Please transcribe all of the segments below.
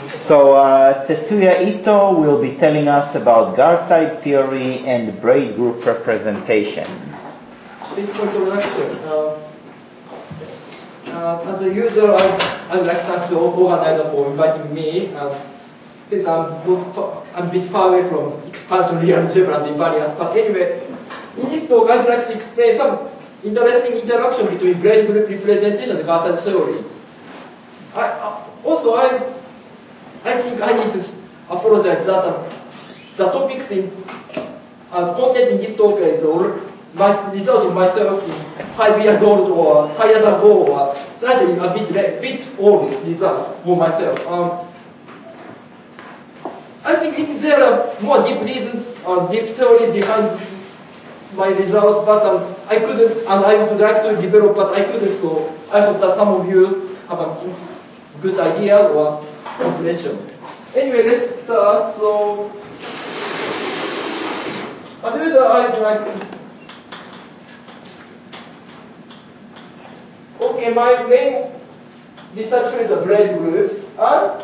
So Tetsuya Ito will be telling us about Garside theory and braid group representations. Introduction. As usual, I would like to thank the organizer for inviting me. Since I'm a bit far away from expansion real algebra and invariant, but anyway, in this talk I'd like to explain some interesting interaction between braid group representation and Garside theory. I think I need to apologize that the topics in content in this talk is all my result of myself in 5 years old or 5 years ago, or slightly a bit old result for myself. I think there are more deep reasons, deep theory behind my results, but I couldn't, and I would like to develop, but I couldn't. So I hope that some of you have a good idea or comprehension. Anyway, let's start. So, as usual, I'd like to. Okay, my main research is the braid group, and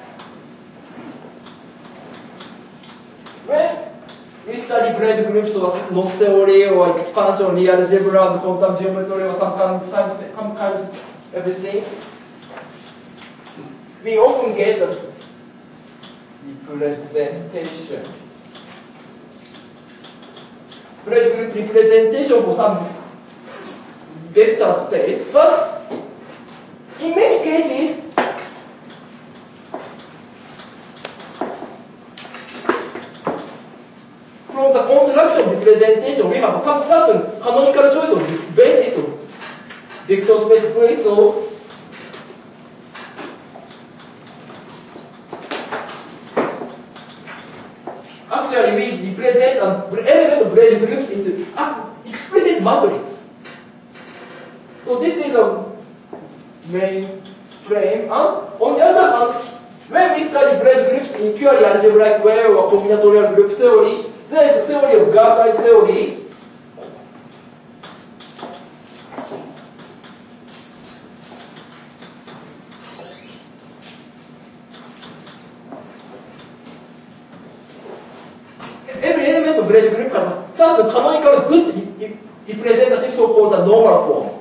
when we study braid groups or knot theory or expansion, real algebra, and quantum geometry, or some kind of everything, we often get a representation. Braid group representation for some vector space, but in many cases, from the construction representation, we have some certain canonical choice of basis of vector space place. So actually, we represent an element of braid groups into explicit matrix. So this is a main frame. And on the other hand, when we study braid groups in purely algebraic way or combinatorial group theory, there is a theory of Garside theory. Every element of braid group has a certain canonical good representative, so-called the normal form.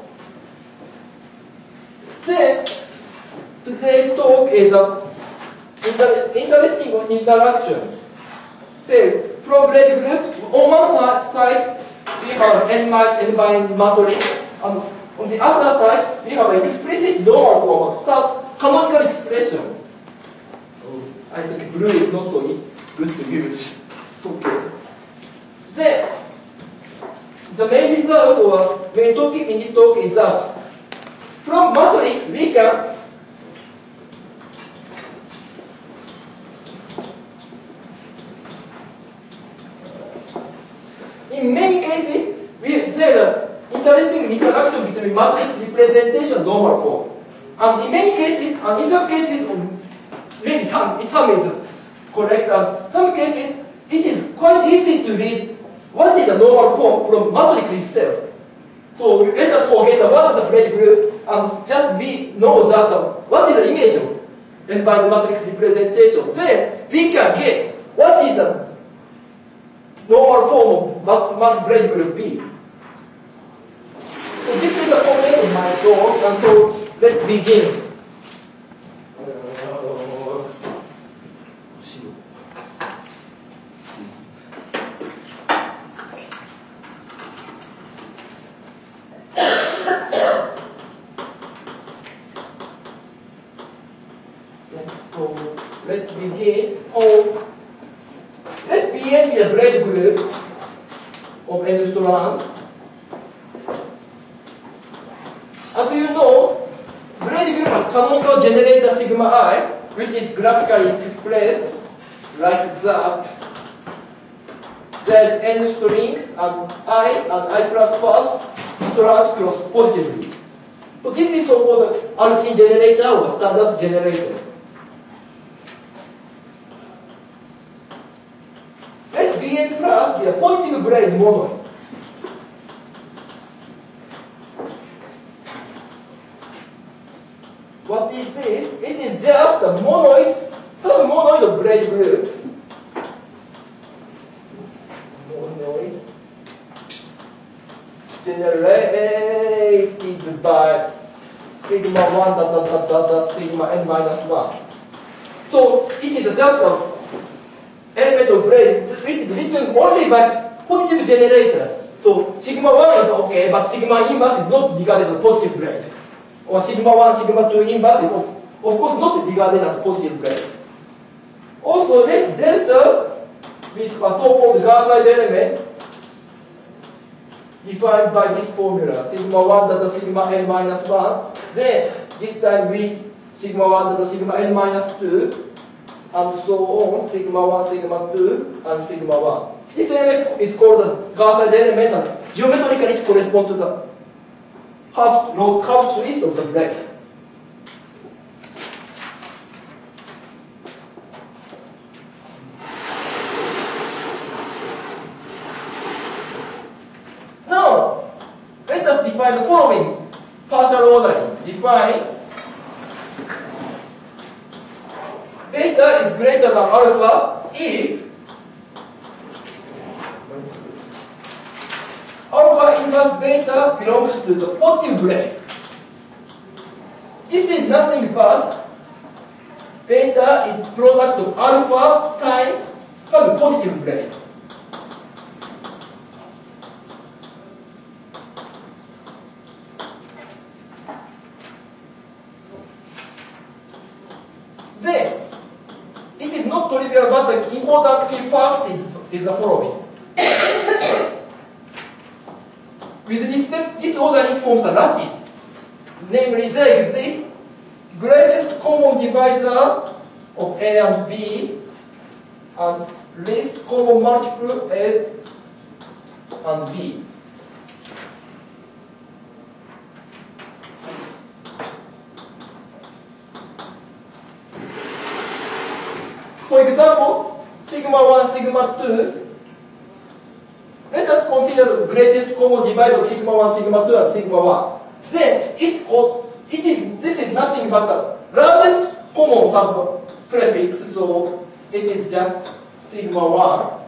Then, today's talk is an interesting interaction. Say, from braid group, on one side, we have n matrix, and on the other side, we have an explicit normal form, canonical expression. I think blue is not so good to use. Okay. Then, the main result or main topic in this talk is that from matrix we can in many cases there is interesting interaction between matrix representation and normal form. And in many cases, and in some cases, maybe some is correct, and some cases it is quite easy to read what is the normal form from matrix itself. So let us forget what is the braid group and just we know that what is the image of n by matrix representation. Then we can guess what is the normal form of braid group B. So this is the content of my talk, and so let's begin. Let's begin. Let's begin with a braid group of n strand. As you know, braid group has canonical generator sigma I, which is graphically expressed like that. There is n strings and I plus first strands cross positively. So this is so-called Artin generator or standard generator. Let Bn plus be a positive braid monoid. What is this? It is just a monoid braid group generated by sigma 1 sigma n minus 1. So it is just an element of braid which is written only by positive generators. So sigma 1 is okay, but sigma inverse is not regarded as positive braid. Or sigma 1, sigma 2 inverse is of course not regarded as positive braid. Also, let delta with a so-called Garside element defined by this formula, sigma 1 data sigma n minus 1, then this time with sigma 1 data sigma n minus 2, and so on, sigma 1, sigma 2, and sigma 1. This element is called the Garside element, and geometrically it corresponds to the half twist of the braid. Now, let us define the following partial ordering. Define beta is greater than alpha if alpha inverse beta belongs to the positive braid. This is nothing but beta is product of alpha times some positive braid. Then, it is not trivial, but the important key fact is the following. With respect, this ordering forms a lattice. Namely, there exists greatest common divisor of A and B and least common multiple A and B. For example, sigma 1, sigma 2, let us consider the greatest common divisor of sigma 1, sigma 2, and sigma 1. Then, this is nothing but the largest common sub-prefix, so it is just sigma 1.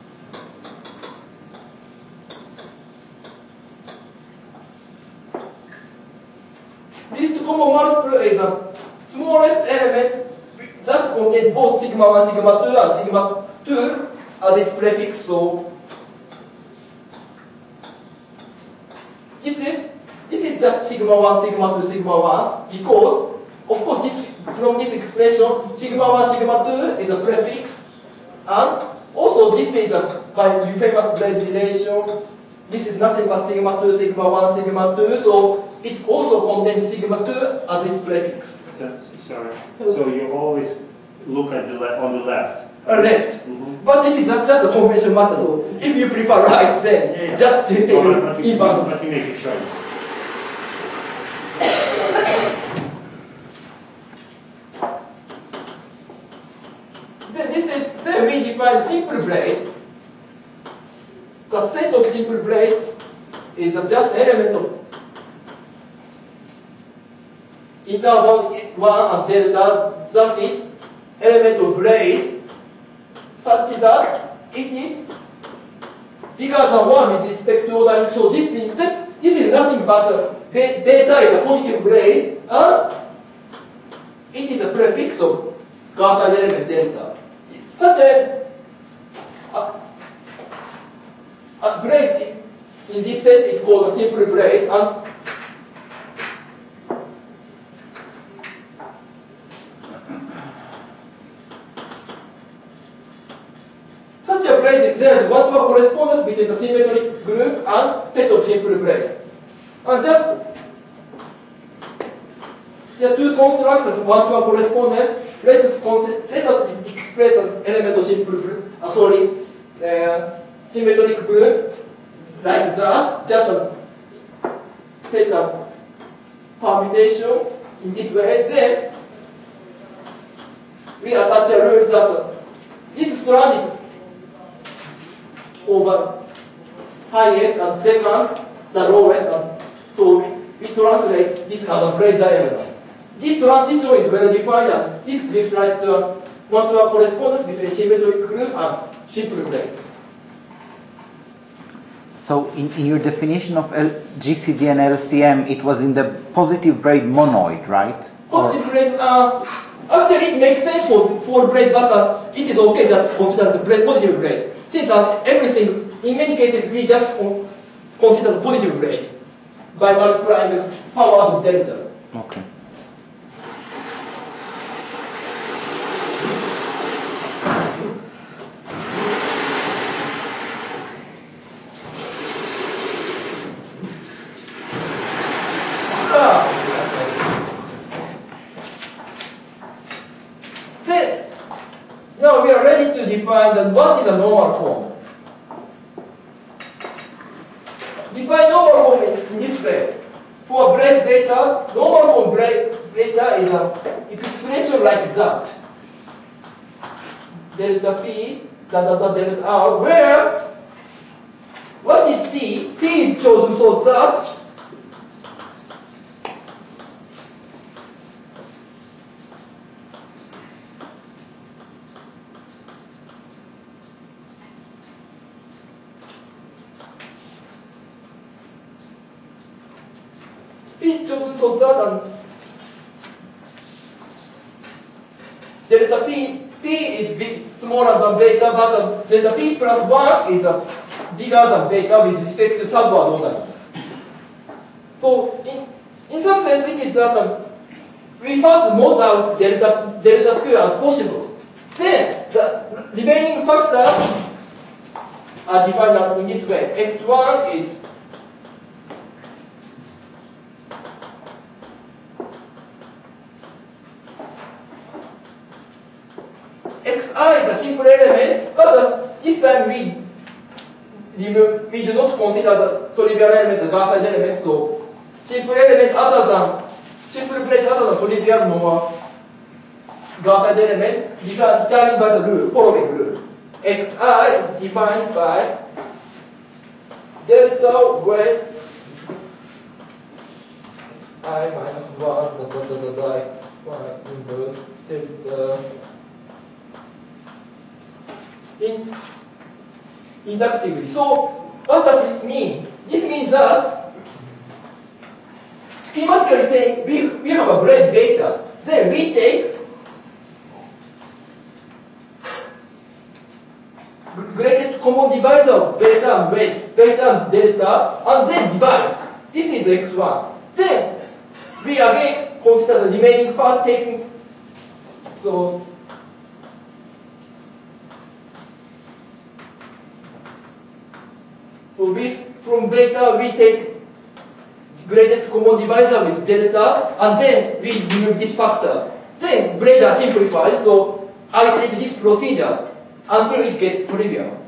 Least common multiple is the smallest element that contains both sigma 1, sigma 2, and sigma 2 as its prefix. So this is just sigma 1, sigma 2, sigma 1 because, of course, from this expression, sigma 1, sigma 2 is a prefix, and also this is by famous braid relation. This is nothing but sigma 2, sigma 1, sigma 2, so it also contains sigma 2 as its prefix. Sorry. So you always look at on the left. Left. Mm-hmm. But it is not just a convention matter, so if you prefer right, then just take But inverse. you make a choice. Then we define simple braid. The set of simple braid is just element of interval 1 and delta, that is element of braid such that it is bigger than 1 with respect to ordering. So this is nothing but data is a positive braid and it is a prefix of Garside element delta. Such a braid in this set is called a simple braid, and such a braid is there is one-to-one correspondence between the symmetric group and set of simple braids. And just there are two constructs of one-to-one correspondence. Let us express an element of simple group, symmetric group like that, just set a permutation in this way. Then we attach a rule that this strand is over highest and second the lowest, and so we translate this as a braid diagonal. This transition is well defined, and this gives rise to one-to-one correspondence between symmetric group and simple grades. So in your definition of GCD and LCM, it was in the positive braid monoid, right? Positive braid, actually it makes sense for braids, but it is okay just consider the positive braids. Since everything, in many cases, we just consider the positive braids by multiplying the power of delta. Okay. Now we are ready to define what is a normal form. Define normal form in this way. For braid data, normal form braid data is an expression like that. Delta P, delta R, where what is P? P is chosen so that so that delta P is smaller than beta, but delta P plus 1 is bigger than beta with respect to subword ordering. So in some sense it is that we first model out delta square as possible. Then the remaining factors are defined in this way. X1 is Xi is a simple element, but this time we do not consider the trivial element as Gaussian element, so simple element other than simple plate other than trivial normal Gaussian elements determined by the rule, following rule. Xi is defined by delta weight I minus 1 x1 inverse delta inductively. So what does this mean? This means that schematically saying we have a braid data. Then we take greatest common divisor of beta and weight, beta and delta, and then divide. This is x1. Then we again consider the remaining part taking so from beta we take greatest common divisor with delta, and then we remove this factor. Then braid simplifies, so I iterate this procedure until it gets trivial.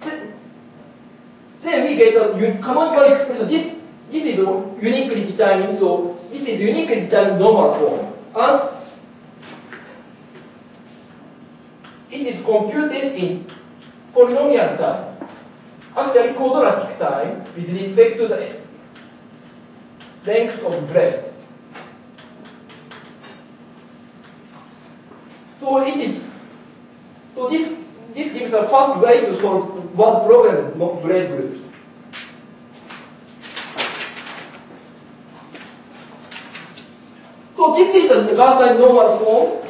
Then we get a canonical expression. This is uniquely determined, so this is uniquely determined normal form. And it is computed in polynomial time. Actually quadratic time with respect to the length of braid. So this gives a fast way to solve word problem of braid groups. So this is the Gaussian normal form.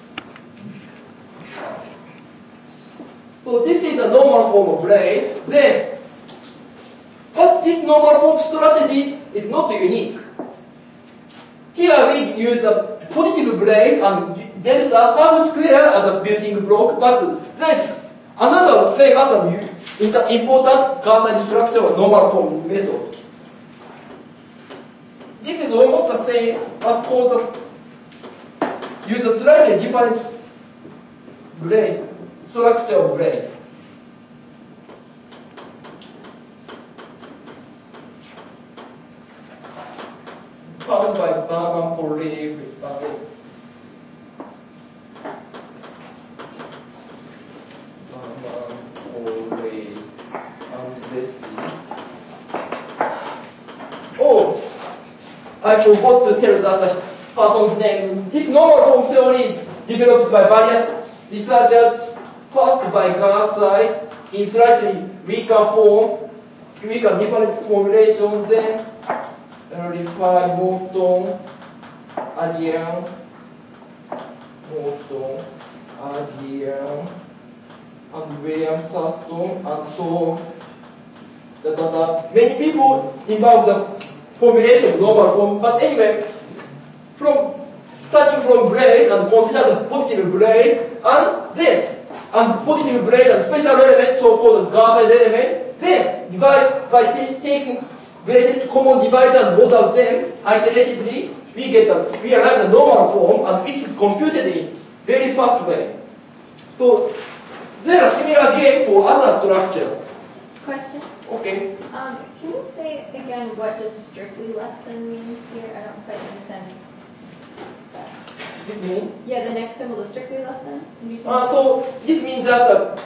So this is the normal form of braid. Then, but this normal form strategy is not unique. Here we use a positive braid and delta half square as a building block, but there is another famous and important Gaussian structure of normal form method. This is almost the same, but use a slightly different braid. Structure of braid. Found by Barman, Polly, and this is. Oh, I forgot to tell that person's name. This normal form theory is developed by various researchers first by Garside in slightly weaker form, weaker different formulation, then refine Morton, Adrian, Morton, Adrian, and William Thurston, and so on. Many people involve the formulation of normal form, but anyway, starting from braid and consider the positive braid, and then positive braid and special element, so-called Garside element, then by taking greatest common divisor and model them iteratively, we arrive at the normal form, and which is computed in very fast way. So there are similar game for other structure. Question. Okay. Can you say again what does strictly less than means here? I don't quite understand that. This means? Yeah, the next symbol is strictly less than? So this means that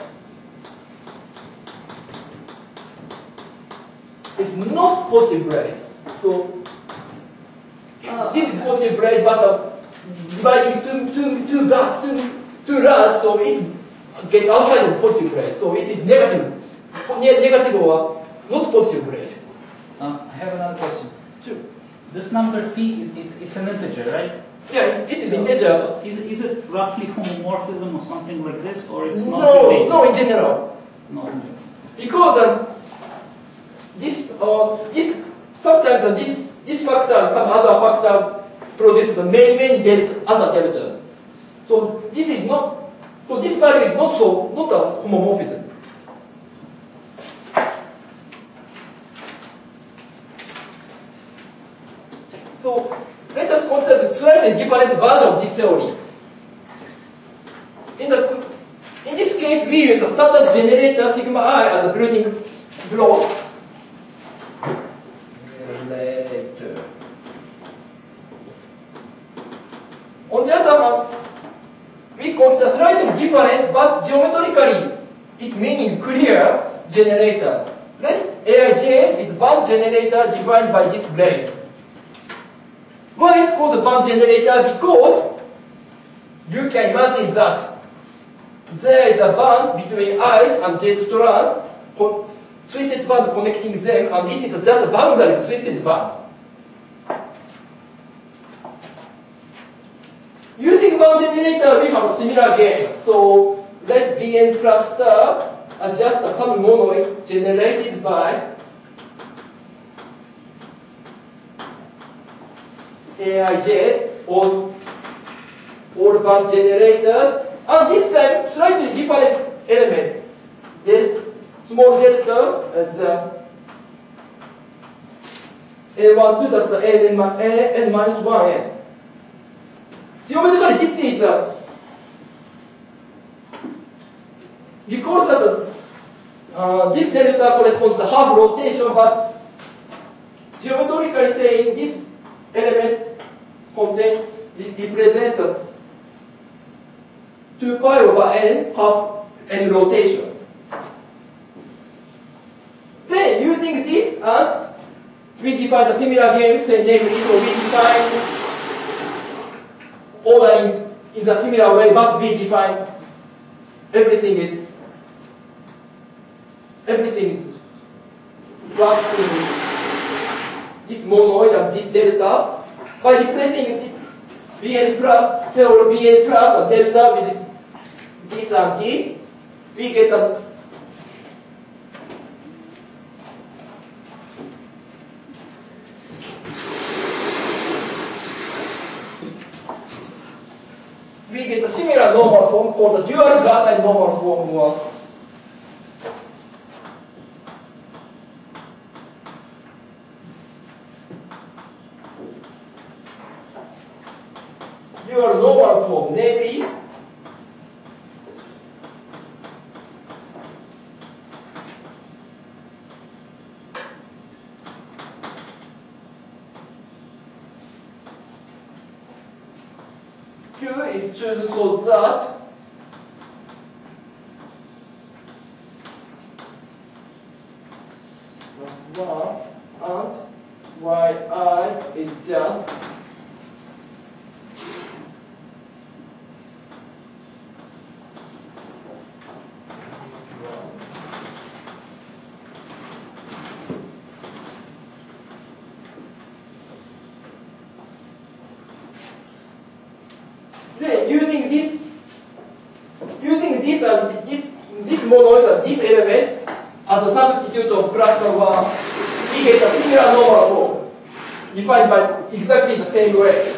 it's not positive braid. So this is positive braid, but dividing too large, so it gets outside of positive braid. So it is negative or not positive braid. I have another question. Sure. This number p, it's an integer, right? Yeah, it is integer. Is it roughly homomorphism or something like this, or it's not? No, in general. No, in general. Because sometimes this factor and some other factor produces many other deltas. So this is not. So this value is not a homomorphism. So let us consider the slightly different version of this theory. In this case, we use the standard generator sigma I as a building block. On the other hand, we consider slightly different but geometrically its meaning clear generator. Let Aij is band generator defined by this blade. Why it's called a band generator? Because you can imagine that there is a band between i's and j strands, twisted band connecting them, and it is just a boundary of twisted band. Using band generator, we have a similar game. So let Bn plus star adjust a sub-monoid generated by Aij on all band generators, and this time slightly different element. The small delta as A12, that's the n minus 1n. Geometrically, this is because that this delta corresponds to half rotation, but geometrically saying this element contains represents 2 pi over n half n rotation. Then using this, and we define a similar game, same namely, so we define ordering in a similar way, but we define everything is wrapped in this monoid and this delta. By replacing this Bn plus, theory Bn plus and delta with this and this, we get a similar normal form called the dual Garside normal form. Dual normal form, namely Q is chosen so that one and yi is just this monoid, this element, as a substitute of classical one, we get a similar normal form, defined by exactly the same way.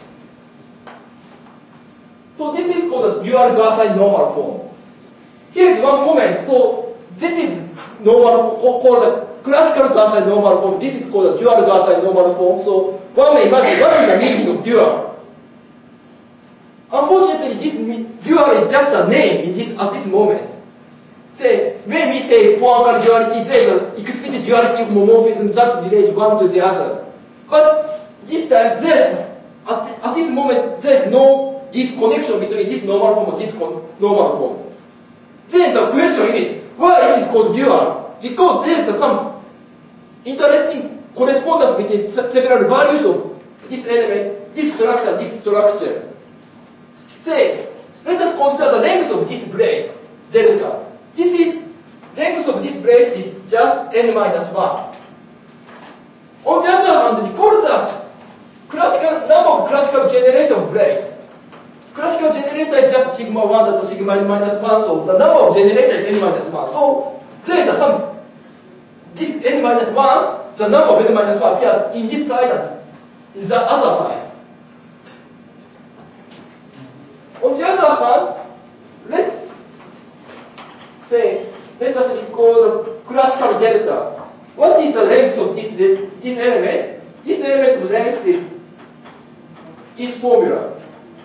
So this is called a dual Garside normal form. Here is one comment. So this is normal called a classical Garside normal form. This is called a dual Garside normal form. So one may imagine what is the meaning of dual. Unfortunately, this dual is just a name at this moment. Say, when we say Poincare duality, there is an explicit duality of homomorphisms that relate one to the other. But this time, at this moment, there is no deep connection between this normal form and this normal form. Then the question is, why it is called dual? Because there is some interesting correspondence between several values of this element, this structure. Say, let us consider the length of this braid, delta. Length of this braid is just n minus 1. On the other hand, recall that number of classical generator of braids. Classical generator is just sigma 1, that's sigma n minus 1, so the number of generator is n minus 1. So there is this n minus 1, the number of n minus 1 appears in this side and in the other side. On the other hand, let us recall the classical delta. What is the length of this element? This element length is this formula.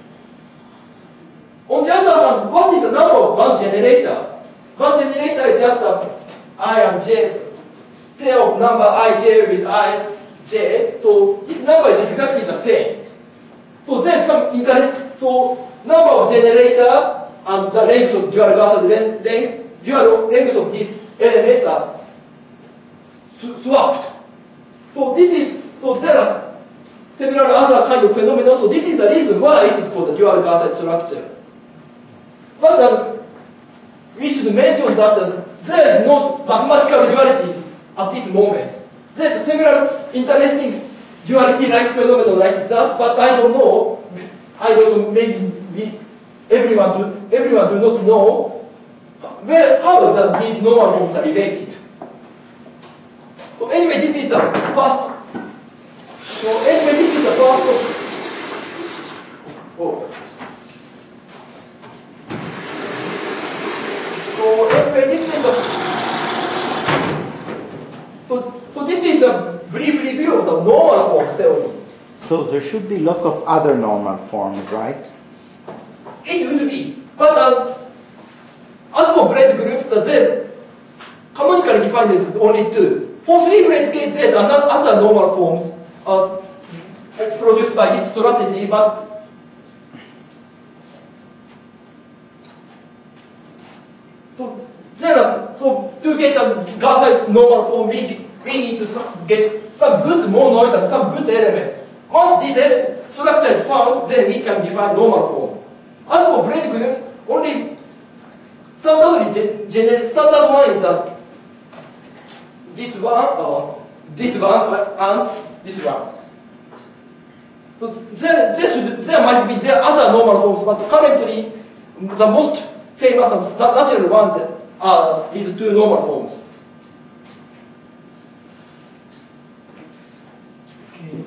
On the other hand, what is the number of one generator? One generator is just a I and j, pair of number ij with ij. So this number is exactly the same. So there is some interest. So number of generator and the length of dual Garside length, dual length of these elements are swapped. So there are several other kind of phenomena. So this is the reason why it is called the dual Garside structure. But we should mention that there is no mathematical duality at this moment. There is several interesting duality-like phenomena like that, but I don't know. Maybe everyone do not know how these normal forms are related. So anyway, this is the first. So this is a brief review of the normal form theory. So there should be lots of other normal forms, right? It would be. But as for braid groups, there canonically defined is only two. For three braid cases, there are other normal forms produced by this strategy, but so to get a Garside normal form, we need to get some good monoid and some good element. Once this structure is found, then we can define normal form. As for braid groups, only standard one is this one, and this one. So there might be other normal forms, but currently the most famous and natural ones are these two normal forms. Okay.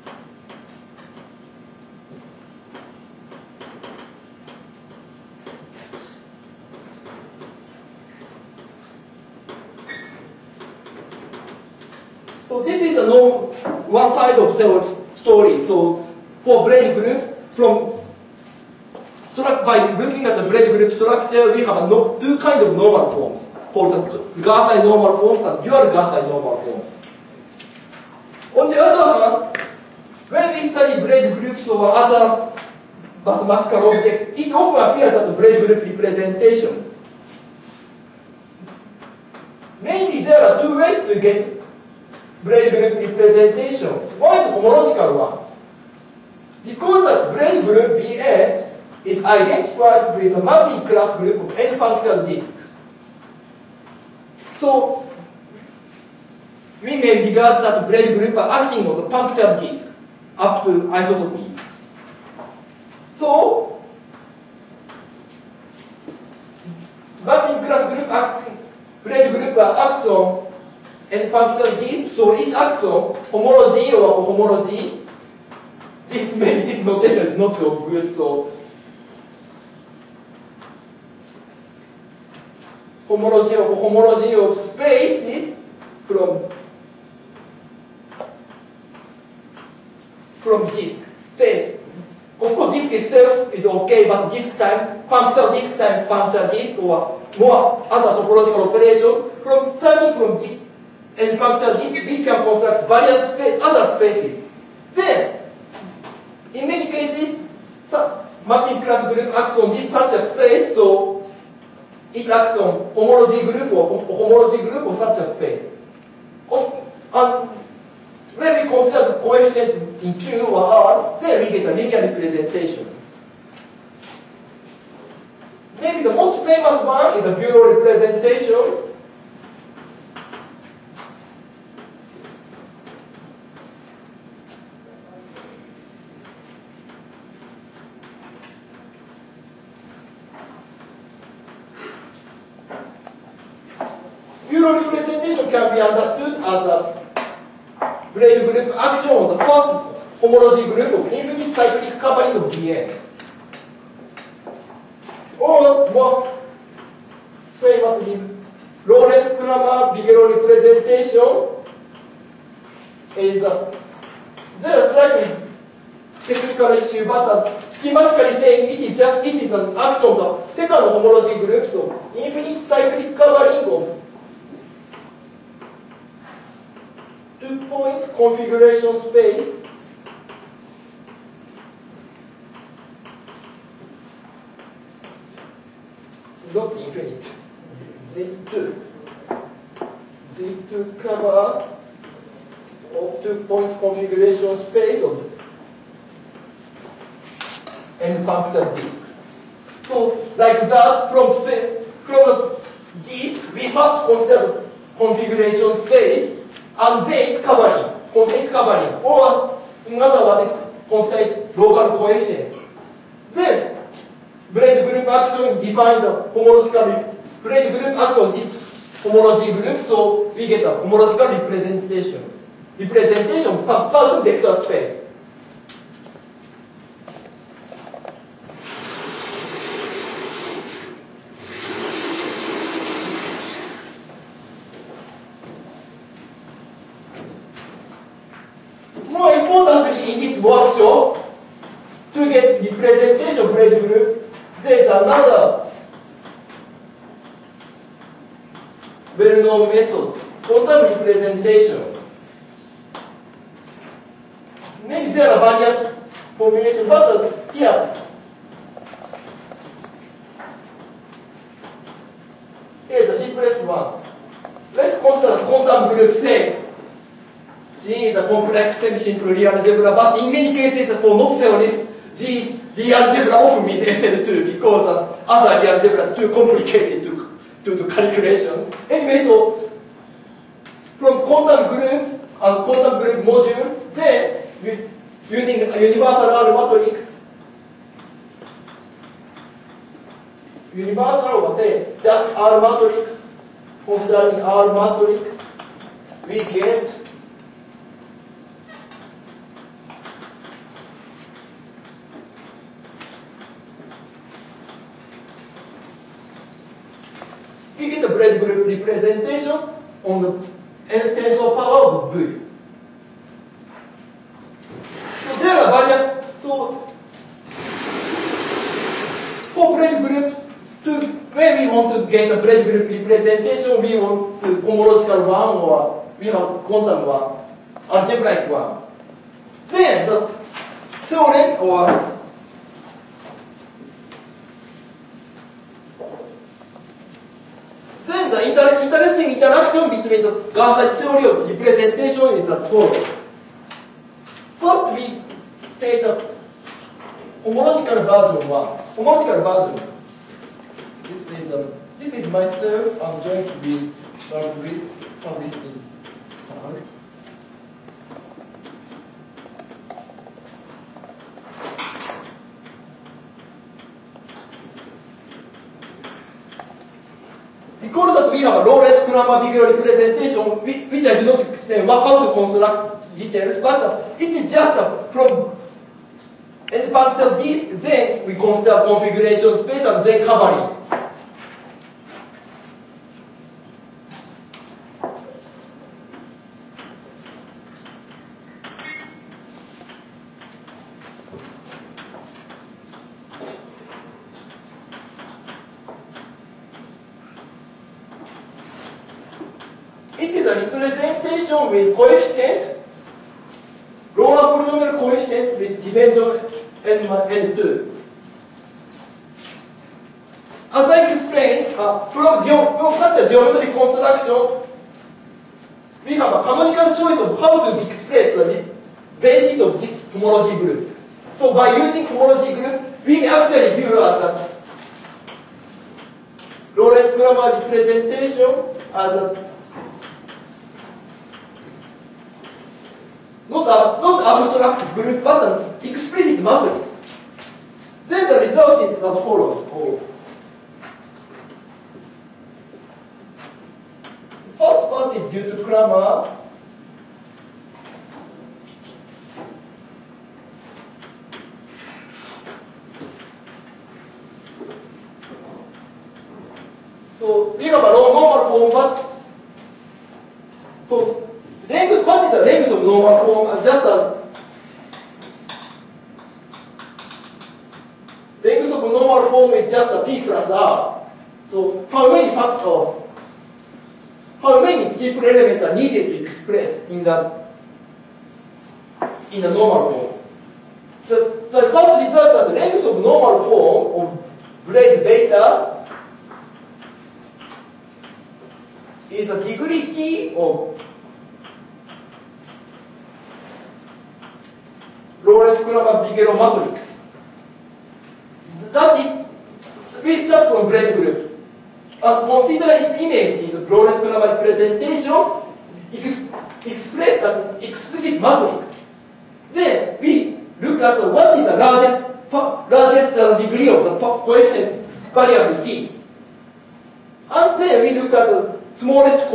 So this is one side of the story. So for braid groups, by looking at the braid group structure, we have two kinds of normal forms, called the Garside normal forms and dual Garside normal forms. On the other hand, when we study braid groups or other mathematical objects, it often appears as a braid group representation. Mainly, there are two ways to get braid group representation. One is the homological one. Because the braid group Bn is identified with a mapping class group of n punctual disk. So we may regard that braid group are acting on the punctual disk up to isotopy. So acts on n punctual G, so it acts on homology or cohomology. This notation is not so good, so homology or cohomology of spaces from disk. Then, of course, disk itself is okay, but disk time, punctual disk times punctual disk, or more other topological operation, starting from disk and punctual disk, we can construct various other spaces. Then, in many cases, mapping class group acts on this such a space, so it acts on homology group or such a space. And when we consider the coefficient in Q or R, then we get a linear representation. Maybe the most famous one is a Bureau representation. Bureau representation can be understood as a braid group action on the first homology group of infinite cyclic covering of Dn. Or more famously, Lorentz-Kramer-Bigelow representation is there are slightly technical issue, but schematically saying it is an action of the second homology group, so infinite cyclic covering of 2-point configuration space not infinite. Z2 cover of 2-point configuration space of n punctual disk. So like that, from this we first consider the configuration space. And then it's covering, or in other words, consider its local coefficient. Then, braid group action defines the homological, braid group act on this homology group, so we get a homological representation of some certain vector space. More importantly, in this workshop, to get representation of braid group, there is another well-known method, quantum representation. Maybe there are various formulations, but here, here is the simplest one. Let's consider quantum group, say, G is a complex semi-simple real algebra, but in many cases for not theorists, G real algebra often means SL2 because other real algebra is too complicated to do calculation. Anyway, so from quantum group and quantum group module, then using a universal R matrix, universal or say just R matrix, considering R matrix, we get a braid group representation on the n tensor power of V. So there are various, so for braid group, when we want to get a braid group representation, we want the homological one or we have quantum one, algebraic one. Then the theorem or then the interesting interaction between the Garside theory of representation is as follows. First, we state a homological version one. Homological version. This is myself. I'm joined with Marguerite published in Because that we have a Lorentz-Cramer-Bigero representation, which I do not explain how to construct details, but it is just from any function D, then we consider configuration space and then covering. It is a representation with coefficient, Lower polynomial coefficient with dimension n2. As I explained, from such a geometric construction, we have a canonical choice of how to express the basis of this homology group. So by using homology group, we actually view as a Lorentz-Cramer representation as a not abstract group, but an explicit matrix. Then the result is as follows. First part is due to Cramer. So we have a normal form, but so length, what is the length of normal form? Just a length of normal form is just a p plus r. So how many factors, how many simple elements are needed to express in the normal form? The first result is the length of normal form of braid beta is a degree t of Lorentz-Cramer-Bigero matrix. That is, we start from braid group and consider its image is Lorentz-Cramer representation expressed as explicit matrix. Then we look at what is the largest degree of the coefficient variable t. And then we look at the smallest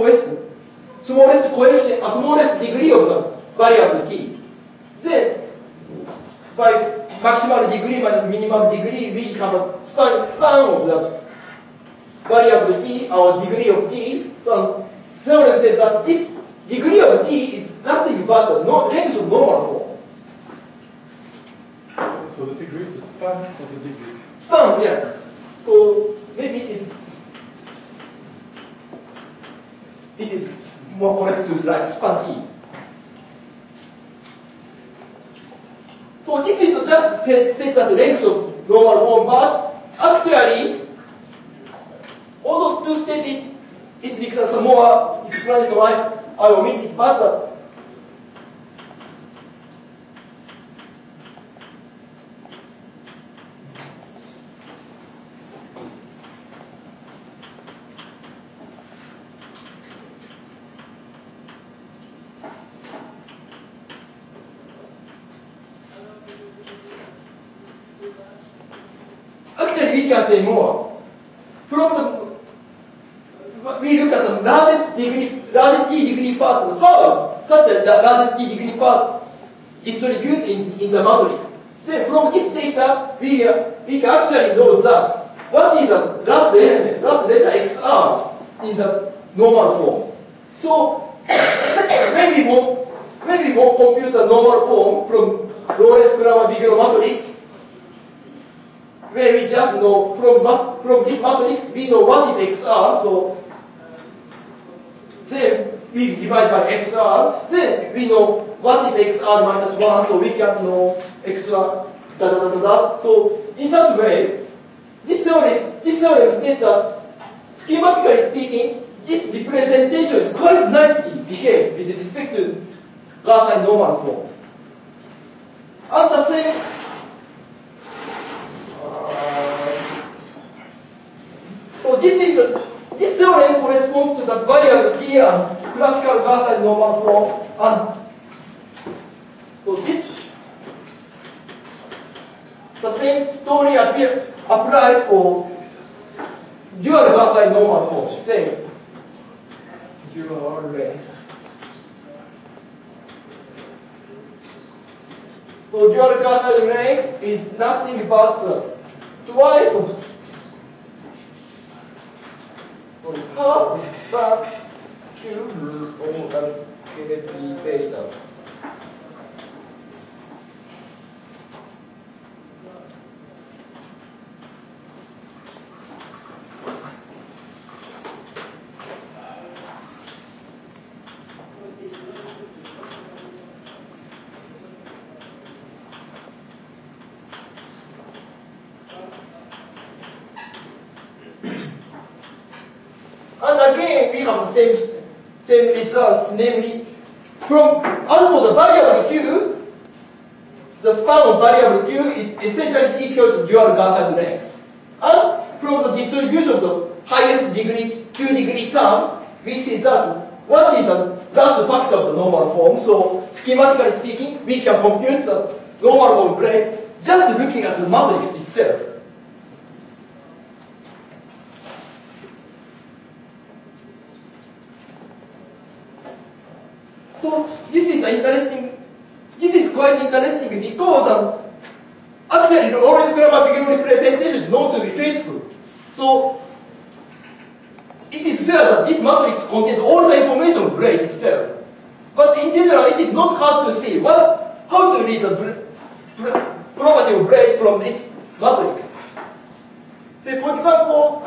degree of the variable t. Then by maximal degree minus minimum degree, we have a span of the variable t, our degree of t. So theorem says that this degree of t is nothing but the length of normal form. So the degree is the span of the degrees? Span, yeah. So maybe it is more correct to write span t. So this is just sets as length of normal form, but actually, although to state it requires some more explanation, I omit it, but we can say more. We look at the largest t degree part, how such a largest t degree part distribute in the matrix. Then from this data, we can actually know that what is the last element, last letter xr in the normal form. So when we want compute the normal form from Lorentz-Cramer-Bigero matrix, where we just know from this matrix we know what is xr, so then we divide by xr, then we know what is xr minus 1, so we can know xr da da da da da. So in that way, this theorem states that schematically speaking, this representation is quite nicely behaved with respect to Gaussian normal form. And the same so this theorem corresponds to the variable t and classical Gaussian normal form, and so the same story applies for dual Gaussian normal form, same. Dual length. So dual Gaussian length is nothing but twice of half back to omega KP beta. And again, we have the same results, namely, as for the variable q, the span of variable q is essentially equal to dual Gaussian length. And from the distribution of the highest degree, q degree terms, we see that what is the last factor of the normal form. So schematically speaking, we can compute the normal form plane just looking at the matrix itself. So this is quite interesting because actually the Lorenz-Cramer-Pignon representation is known to be faithful. So it is clear that this matrix contains all the information of braid itself. But in general, it is not hard to see how to read the property of braid from this matrix. Say, for example,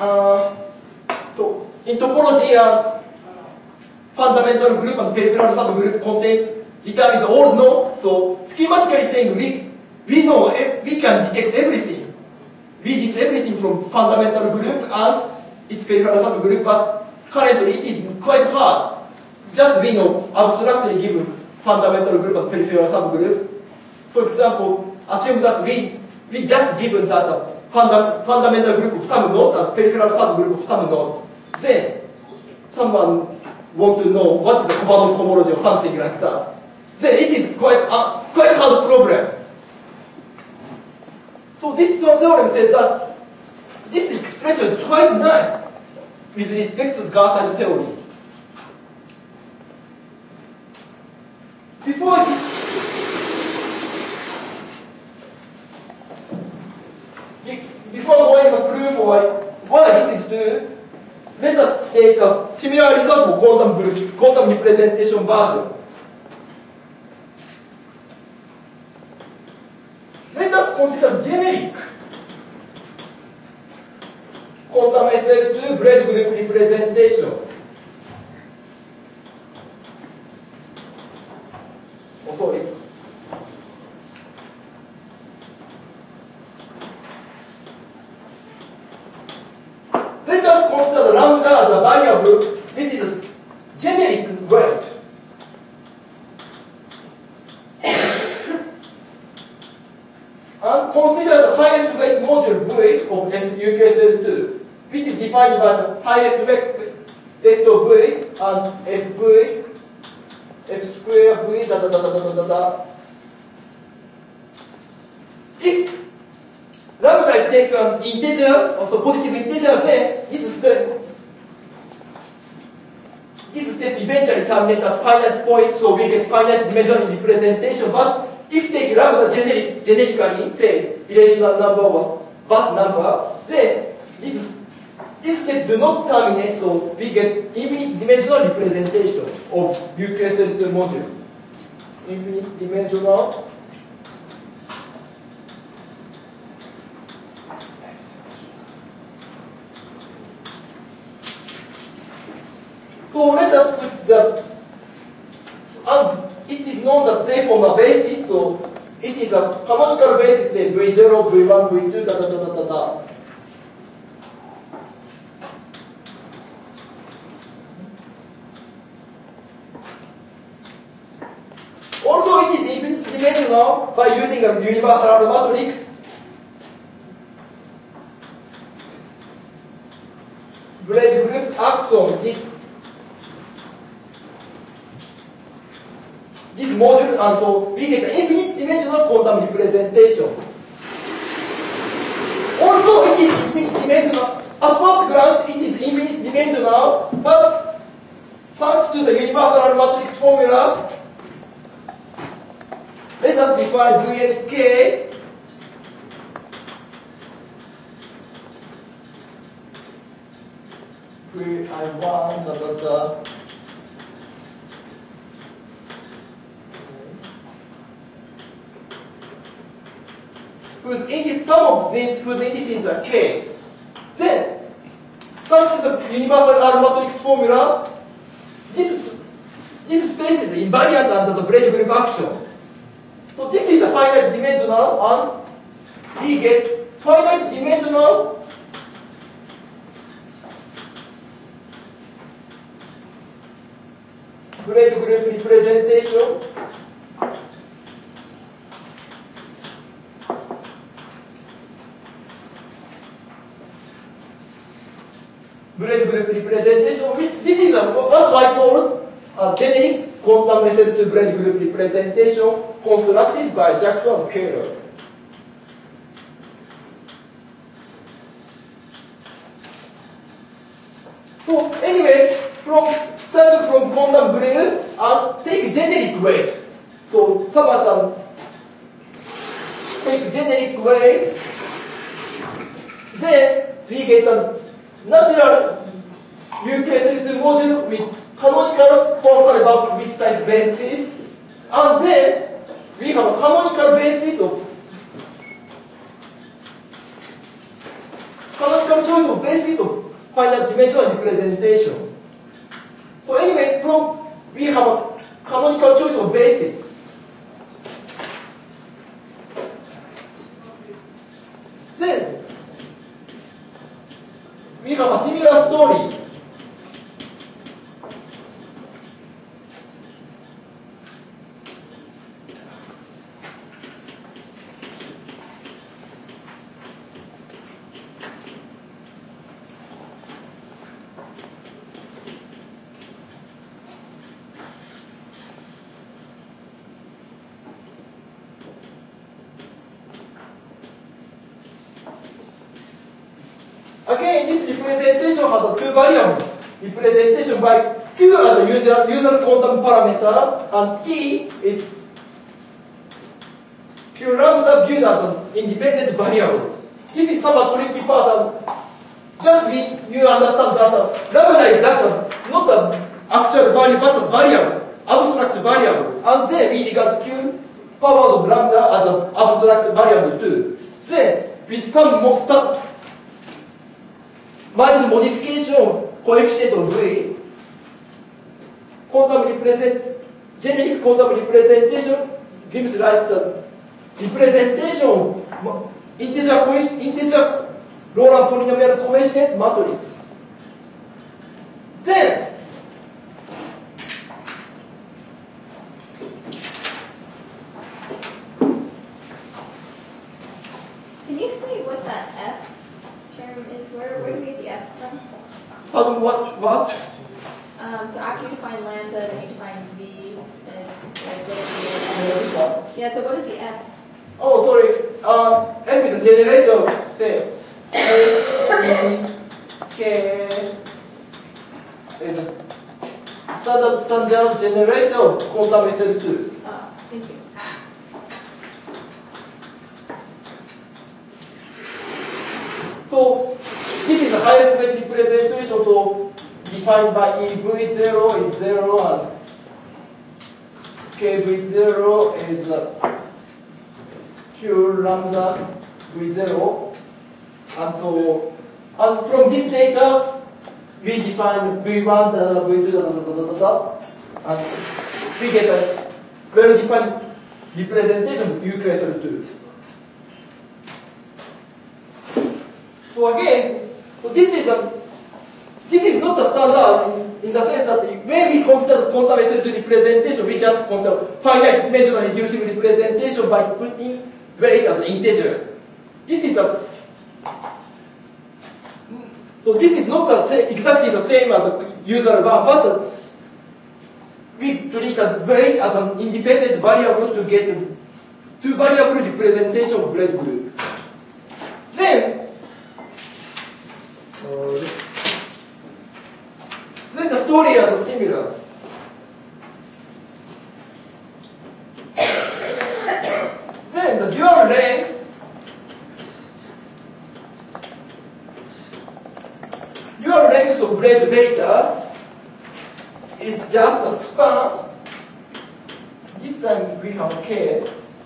in topology fundamental group and peripheral subgroup contain determines all nodes. So schematically saying, we know we can detect everything. We detect everything from fundamental group and its peripheral subgroup, but currently it is quite hard. Just we know abstractly given fundamental group and peripheral subgroup. For example, assume that we just given that fundamental group of some node and peripheral subgroup of some node. Then someone want to know what is the Kobayashi homology or something like that. Then it is quite hard problem. So this theorem says that this expression is quite nice with respect to the Gaussian theory. Before going to prove why this is true, let us take a similar result for quantum representation version. Let us consider generic quantum SL2 braid group representation. Oh, sorry. Let us consider the lambda as a variable which is a generic weight. And consider the highest weight module V of UKSL2, which is defined by the highest weight vector V and FV, F square V, If lambda is taken integer, also positive integer, then this step eventually terminates at finite point, so we get finite dimensional representation. But if take lambda generically, say irrational number was bad number, then this step do not terminate, so we get infinite dimensional representation of UKSL2 module. Infinite dimensional. So let us put that, and it is known that they form a basis, so it is a canonical basis, say V0, V1, V2, Although it is infinite dimensional by using a universal matrix, braid group acts on this module, and so we get an infinite dimensional quantum representation. Also, it is infinite dimensional. At first glance, it universal matrix formula. Let us define V and K. I1, whose indices, some of these whose indices are K. Then, such is the universal R matrix formula. This space is invariant under the Braid group action. So this is a finite dimensional, and we get finite dimensional Braid group representation. Braid group representation. This is what I call a generic quantum method to Braid group representation constructed by Jackson and Kähler. So anyway, starting from quantum group and take generic weight. So some of them take generic weight. Then we get a natural UK32 module with canonical Poincare Bridge type basis, and then we have a canonical basis of canonical choice of basis of finite dimensional representation. So anyway, from we have a canonical choice of basis. Then we have a similar story. Again, this representation has a two variable representation by Q as a user quantum parameter, and T is Q lambda viewed as an independent variable. This is somewhat tricky part, and just you understand that lambda is not the actual value but a variable, abstract variable, and then we regard Q power of lambda as an abstract variable too. Then with some mild modification coefficient of V, generic quantum representation gives rise to representation integer Laurent polynomial coefficient matrix. Then Can you say what that F term is? Where do we get the F from? what? So after you define lambda, then you define V, and it's like this. Yeah, so what is the F? Oh, sorry. F is a generator. Say A, K is a standard generator of quantum SL2. Oh, thank you. So this is the highest weight representation, so defined by E V0 is 0 and K V0 is Q lambda V0. And from this data, we define V1, V2, and we get a well-defined representation of UQSL2. So again, this is not the standard in the sense that when we consider quantum SL2 representation, we just consider finite dimensional reducing representation by putting weight as an integer. This is not exactly the same as a user one, but we treat the weight as an independent variable to get two variable representation of Braid group. Then the story is similar. length of braid beta is just a span. This time we have K.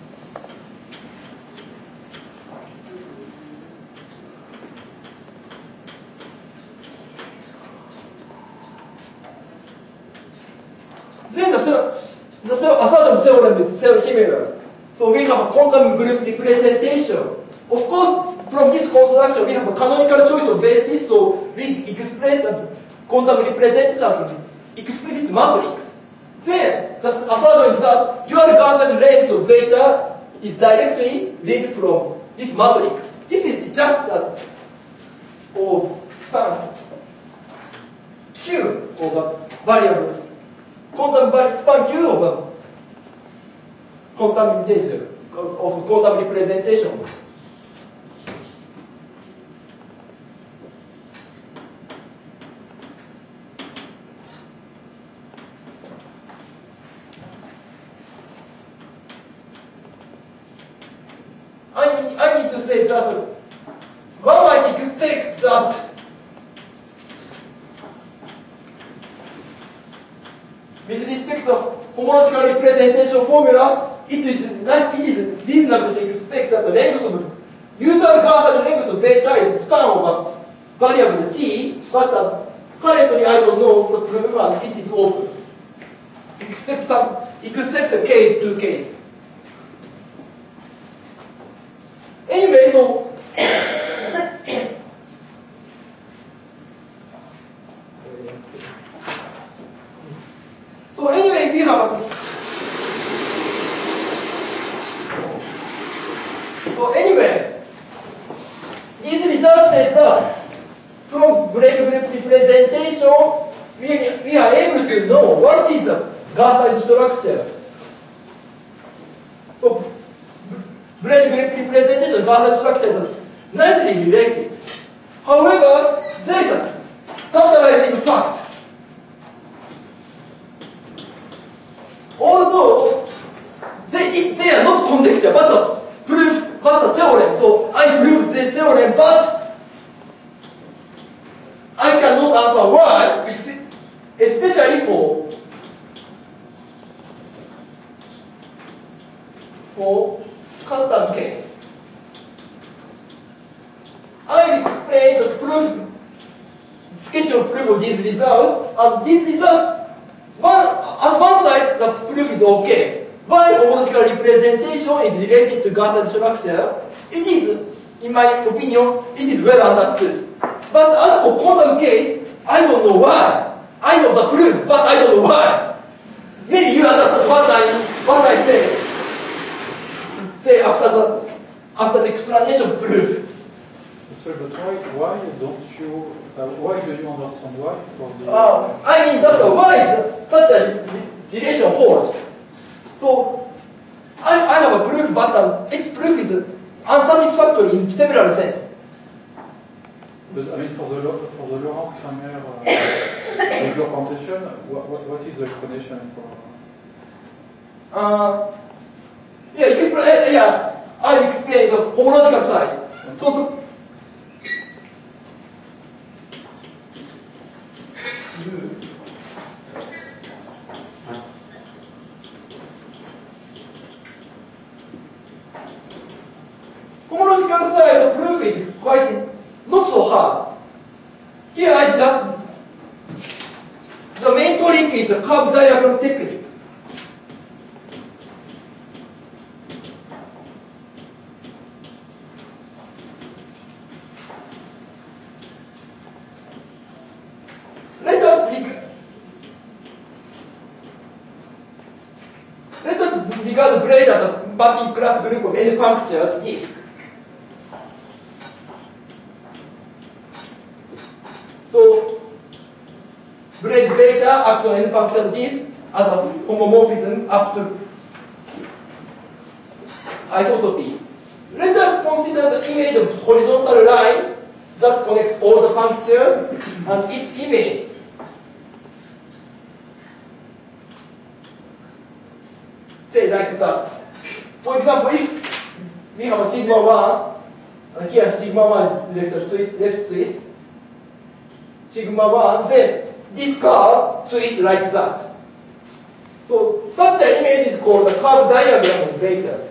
Then the Assadam theorem is similar. So we have a quantum group representation. Of course, from this construction, we have a canonical choice of basis, so we express the quantum representation as explicit matrix. Then, the Assadam is that your Gaussian length of beta is directly linked from this matrix. This is just a span Q of a variable. Quantum span Q of a quantum representation. I need to say that one might expect that with respect to homological representation formula, it is reasonable to expect that the length of usual Gaussian length of beta is span of a variable t, but currently I don't know the proof and it is open. Except the case, two case. Anyway, so anyway, we have these results say that from braid group representation, we are able to know what is the Gaussian structure. So braid group representation Gaussian structure is nicely related. However, there is a tantalizing fact. Although they are not conjecture, but a proof, but a theorem. So I proved this theorem, but I cannot answer why, especially for quantum case. I explained the proof, schedule proof of this result, and this result, on one side, the proof is okay. Why homological representation is related to Gaussian structure, it is, in my opinion, it is well understood. But as for quantum case, I don't know why. I know the proof, but I don't know why. Maybe you understand what I say after the explanation proof. So, but why do you understand why? For the I mean that why such a relation holds. So I have a proof, but its proof is unsatisfactory in several sense. But I mean, for the Lorentz Kramer documentation, what is the explanation for? I explain the homological side. So homological side, the proof is quite not so hard. Here I just the main trick is the curve diagram technique. Let us regard braid as a bumping class group of n punctured disk. So braid beta up to n punctured disk as a homomorphism up to isotopy. Let us consider the image of horizontal line that connects all the punctures and its image. Say like that. For example, if we have a sigma 1, and here sigma 1 is left twist, sigma 1, then this curve twists like that. So such an image is called the curve diagram of Blaker.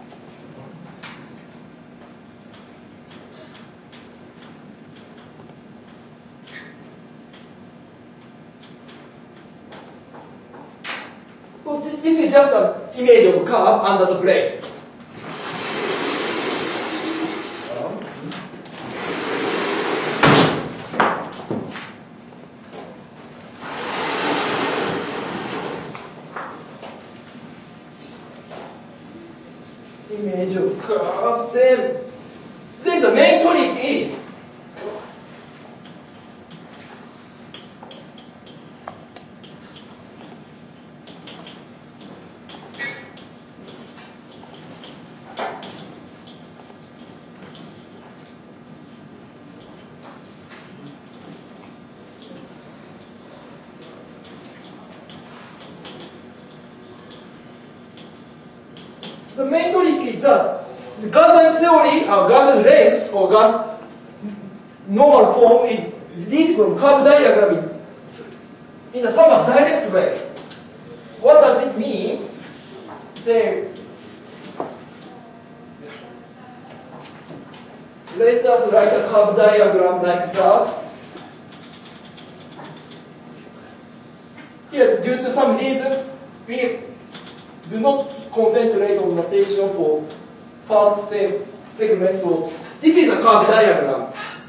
So this is just an image of curve under the blade. Image of curve, then the main trick is the main trick is that the Gaussian theory, Gaussian length, or normal form is lead from curve diagram in a somewhat direct way. What does it mean? Say, let us write a curve diagram like that. Here, due to some reasons, we do not concentrate on notation for first segment, so this is a curve diagram.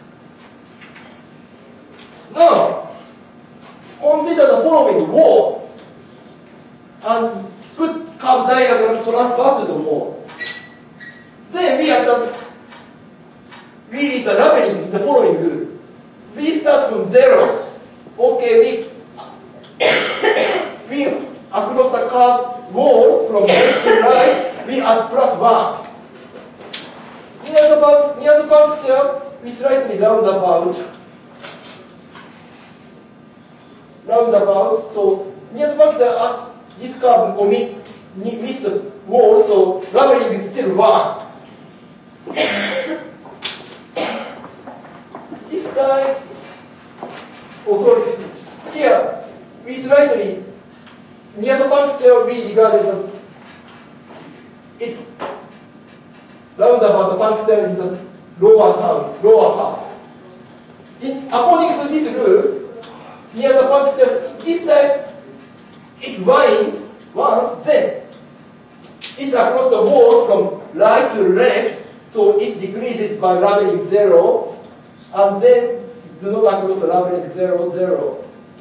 Now, consider the following wall and put curve diagram transfer to the wall. Then we read the labyrinth in the following rule. We start from 0. Okay, we across the curve wall from left to right, we add plus 1. Near the puncture, we slightly roundabout. So near the puncture, this curve miss the wall, so labyrinth is still 1. This time, here, we slightly near the puncture, we regard it as roundabout the puncture in the lower half. According to this rule, near the puncture, this time it winds once, then it across the wall from right to left, so it decreases by labyrinth 0, and then do not across the labyrinth 0, 0.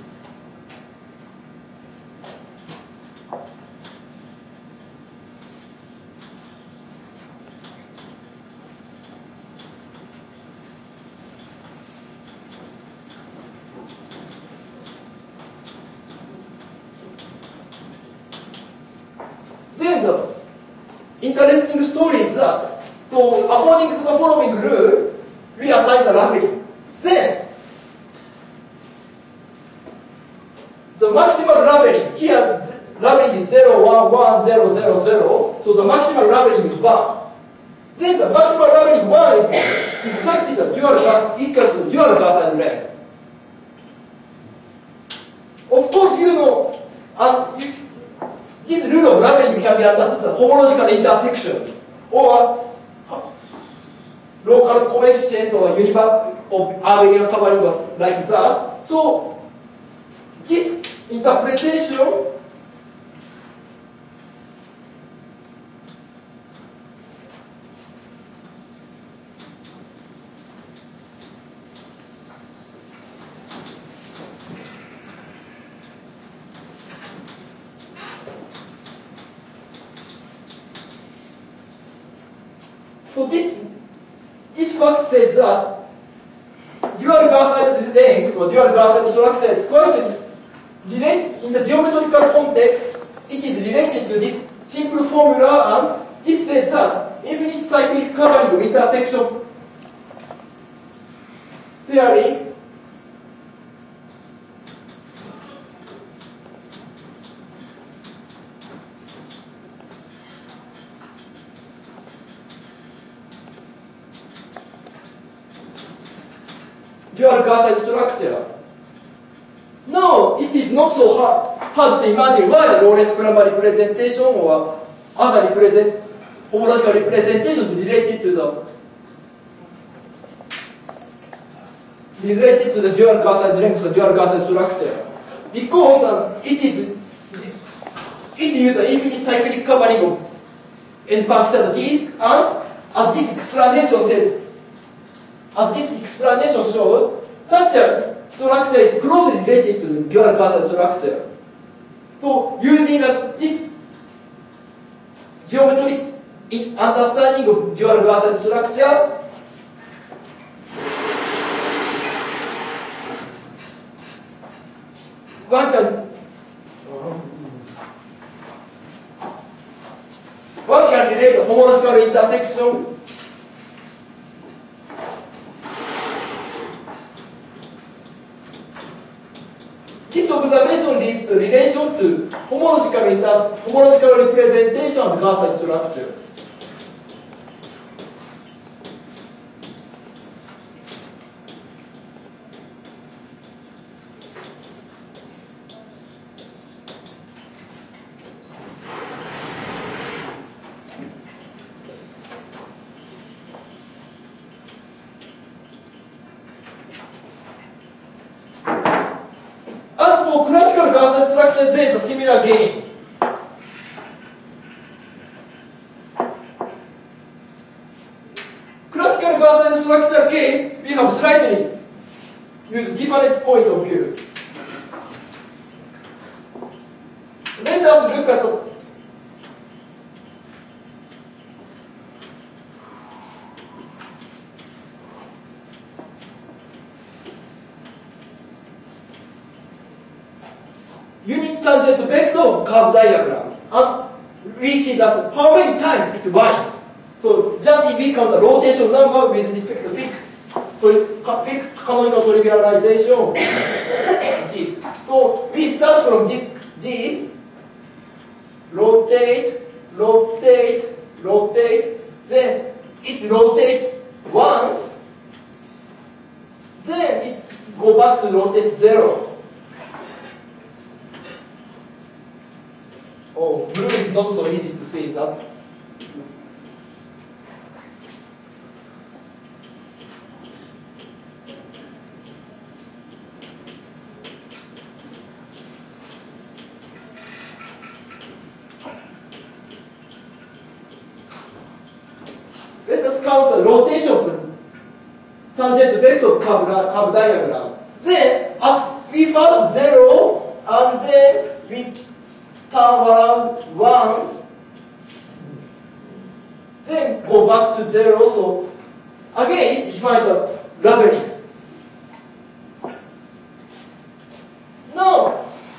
Then the interesting story is that, so according to the following rule, we assign the labyrinth. Then, the maximal labyrinth, here labyrinth is 0, 1, 1, 0, 0, 0, so the maximal labyrinth is 1. Then the maximal labyrinth 1 is exactly the equal to dual Gaussian length. Of course, you know, this rule of labyrinth can be understood as homological intersection or local coefficient or universe of Abelian covering was like that. So this interpretation so this fact says that dual Gaussian length or dual Gaussian structure is quite related in the geometrical context. It is related to this simple formula, and this says that infinite cyclic covering of intersection theory dual Gaussian structure No, it is not so hard to imagine why the Lorentz-Cramer representation or other homological representation related to the dual Garside length or dual Garside structure, because it uses an infinite cyclic covering of n punctualities, and as this explanation shows, such a structure is closely related to the dual Garside structure. So using this geometric understanding of dual Garside structure, one can relate a homological intersection this observation leads to relation to homological representation of Garside structure. For classical Garside structure, there is a similar gain. Classical Garside structure case, we have slightly used different point of view. Let us look at unit tangent vector curve diagram, and we see that how many times it winds. So just if we count the rotation number with respect to fixed canonical trivialization, this. So we start from this, rotate, then it rotates once, then it go back to rotate 0. Oh, blue is not so easy to say that. Let us count the rotation of the tangent vector curve diagram. Then, as we found 0, and then we turn around once, then go back to 0. So again, it defines a labyrinth. No.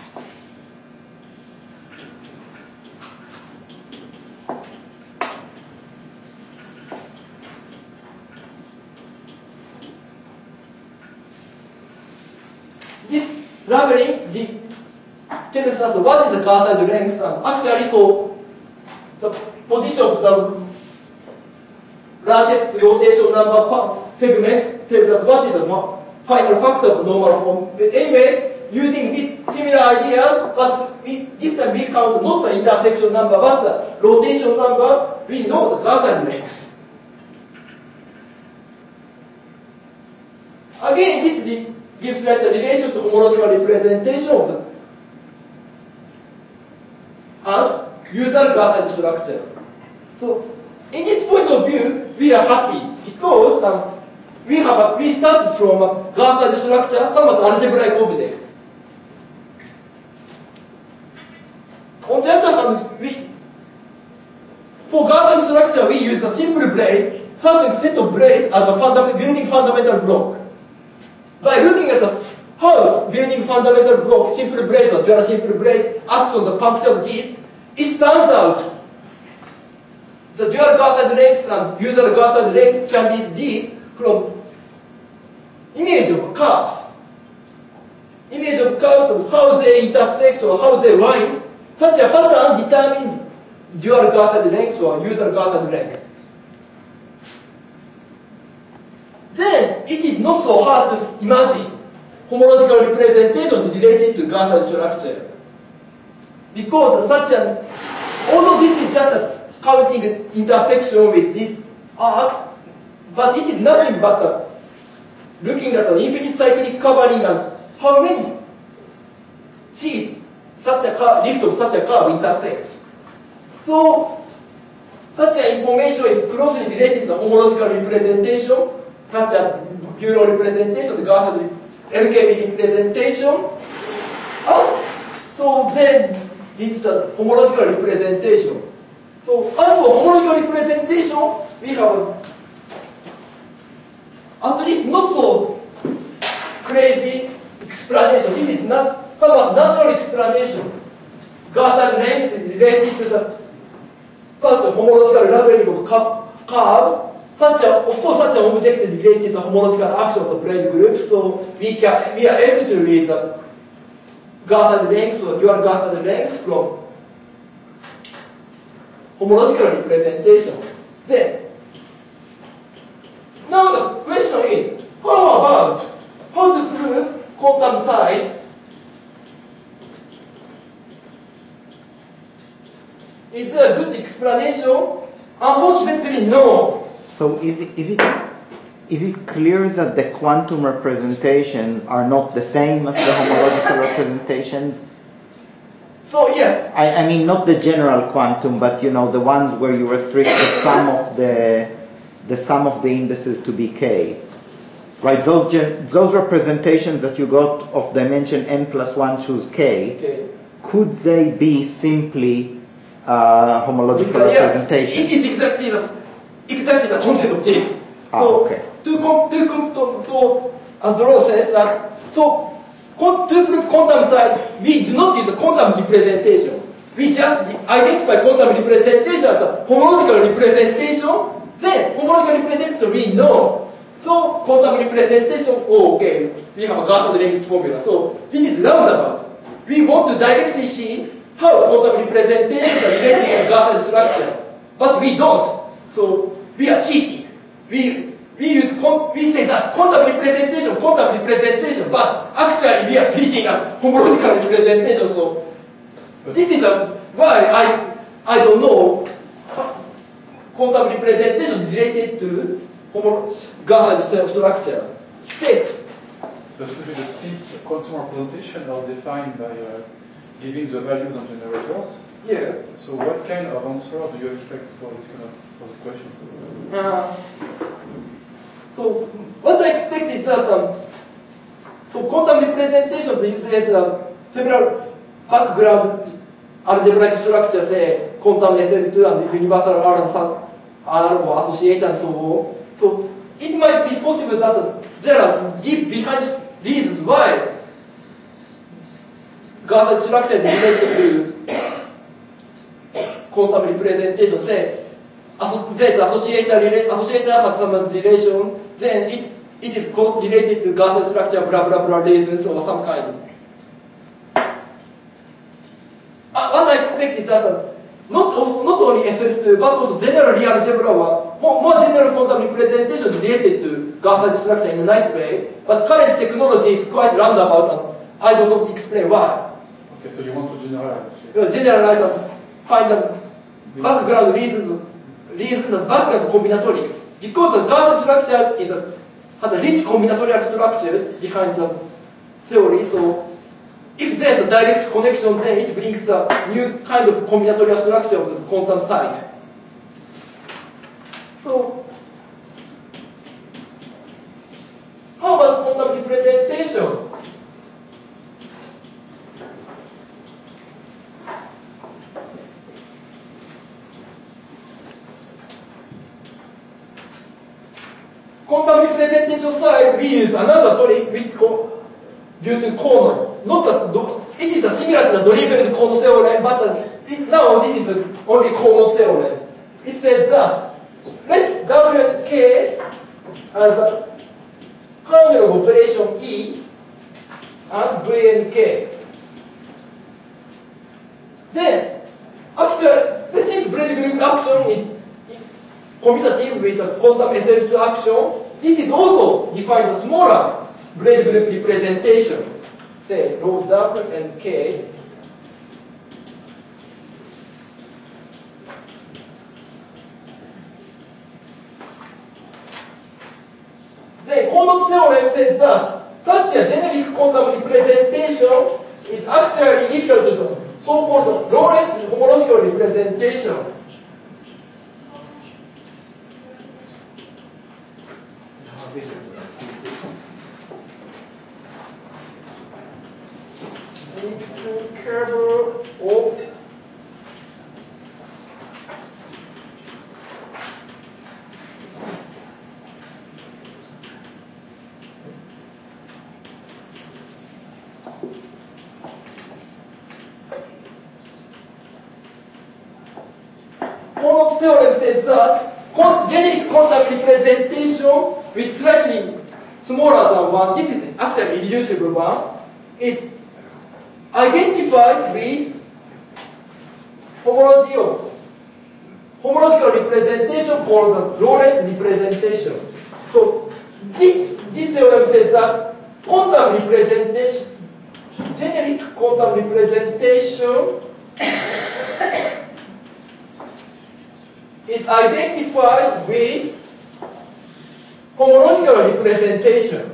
This labyrinth tells us what is the Garside length, and actually, so the position of the largest rotation number segment tells us what is the final factor of normal form. But anyway, using this similar idea, but this time we count not the intersection number, but the rotation number, we know the Garside length. Again, this gives rise to a relation to homological representation of the and usual Garside structure. So, in this point of view, we are happy because we started from a Garside structure, somewhat algebraic object. On the other hand, for Garside structure, we use a simple brace, certain set of brace as a building fundamental block. By looking at the how building fundamental block, simple brace or dual simple brace, acts on the punctualities, it turns out the dual Garside lengths and usual Garside lengths can be read from image of curves. Image of curves and how they intersect or how they wind. Such a pattern determines dual Garside length or usual Garside length. Then it is not so hard to imagine homological representation is related to Garside structure. Because such an, although this is just a counting intersection with these arcs, but it is nothing but looking at an infinite cyclic covering and how many sheets such a curve, lift of such a curve intersect. So, such an information is closely related to the homological representation, such as Bureau representation, the Garside LKB representation. And so then it's the homological representation. So as for homological representation, we have at least not so crazy explanation. This is not somewhat natural explanation. Garside length is related to the first homological leveling of curves. Of course, such an object is related to the homological action of the braid group. So we are able to read the Garside length or dual Garside length from homological representation. Then, now the question is, how to prove quantum size is there a good explanation? Unfortunately, no. So is it clear that the quantum representations are not the same as the homological representations? So yeah. I mean not the general quantum, but you know the ones where you restrict the sum of the indices to be k. Right? Those representations that you got of dimension n plus 1 choose k, Okay. could they be simply homological representation? It is exactly the content of this. So okay. to draw sense that to prove quantum size, we do not use a quantum representation. We just identify quantum representation as a homological representation. Then homological representation we know. So quantum representation, okay, we have a Garside length formula. So this is roundabout. We want to directly see how quantum representation is related to Garside structure, but we don't. So we are cheating. We say that quantum representation, but actually we are treating a homological representation. So this is why I don't know quantum representation related to Garside structure. Then, So it could be that since quantum representation are defined by giving the values on generators, yeah. so what kind of answer do you expect for this question? So what I expect is that so quantum representation uses several background algebraic structures, say quantum SL2 and universal R or associate and so on. So it might be possible that there are deep behind reasons why Garside structure is related to quantum representation. Say the associator has some relation, then it is related to Garside structure, blah blah blah reasons or some kind. What I expect is that not only SL2 but also general real algebra or more general quantum representation related to Garside structure in a nice way, but current technology is quite roundabout and I don't know explain why. Okay, so you want to generalize. Generalize and find the background reasons and background combinatorics. Because the Garside structure has a rich combinatorial structures behind the theory, so if there's a direct connection, then it brings the new kind of combinatorial structure of the quantum site. So, how about quantum representation? Quantum representation side, we use another trick which is due to Conon. It is similar to the Drinfeld-Conon theorem, but now this is only Conon theorem. It says that let W and K as a kernel of operation E and V and K. Then, after since braid group action is commutative with a quantum SL2 action, this is also defines a smaller braid group representation. Say rho W and K. Then Cournot's theorem says that such a generic quantum representation is actually equal to the so-called Lorentz homological representation. Curve of Cournot's theorem says that generic quantum representation with slightly smaller than 1, this is actually irreducible one, is identified with homological representation called the Lorentz representation. So this theorem says that quantum representation, generic quantum representation is identified with homological representation.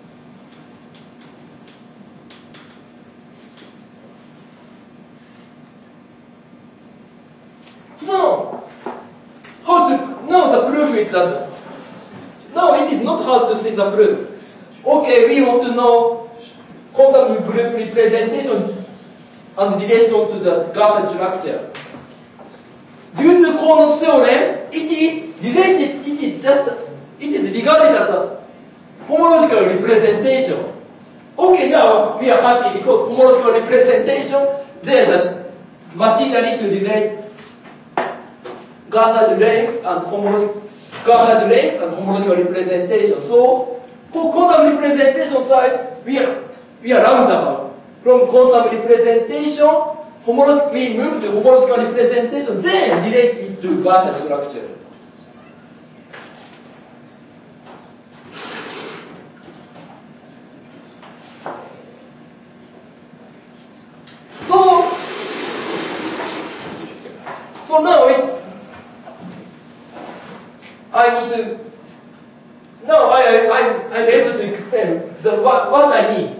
No. How to know the proof is that? No, it is not hard to see the proof. Okay, we want to know quantum group representation and relation to the Garfeld structure. Due to Cournot's theorem, it is related, it is regarded as a homological representation. Okay, now we are happy because homological representation, there is a machinery to relate Garfeld length and homological representation. So, for quantum representation side, we are roundabout. From quantum representation, we move to homological representation, then relate it to Garfeld structure. So now I'm able to explain what I mean.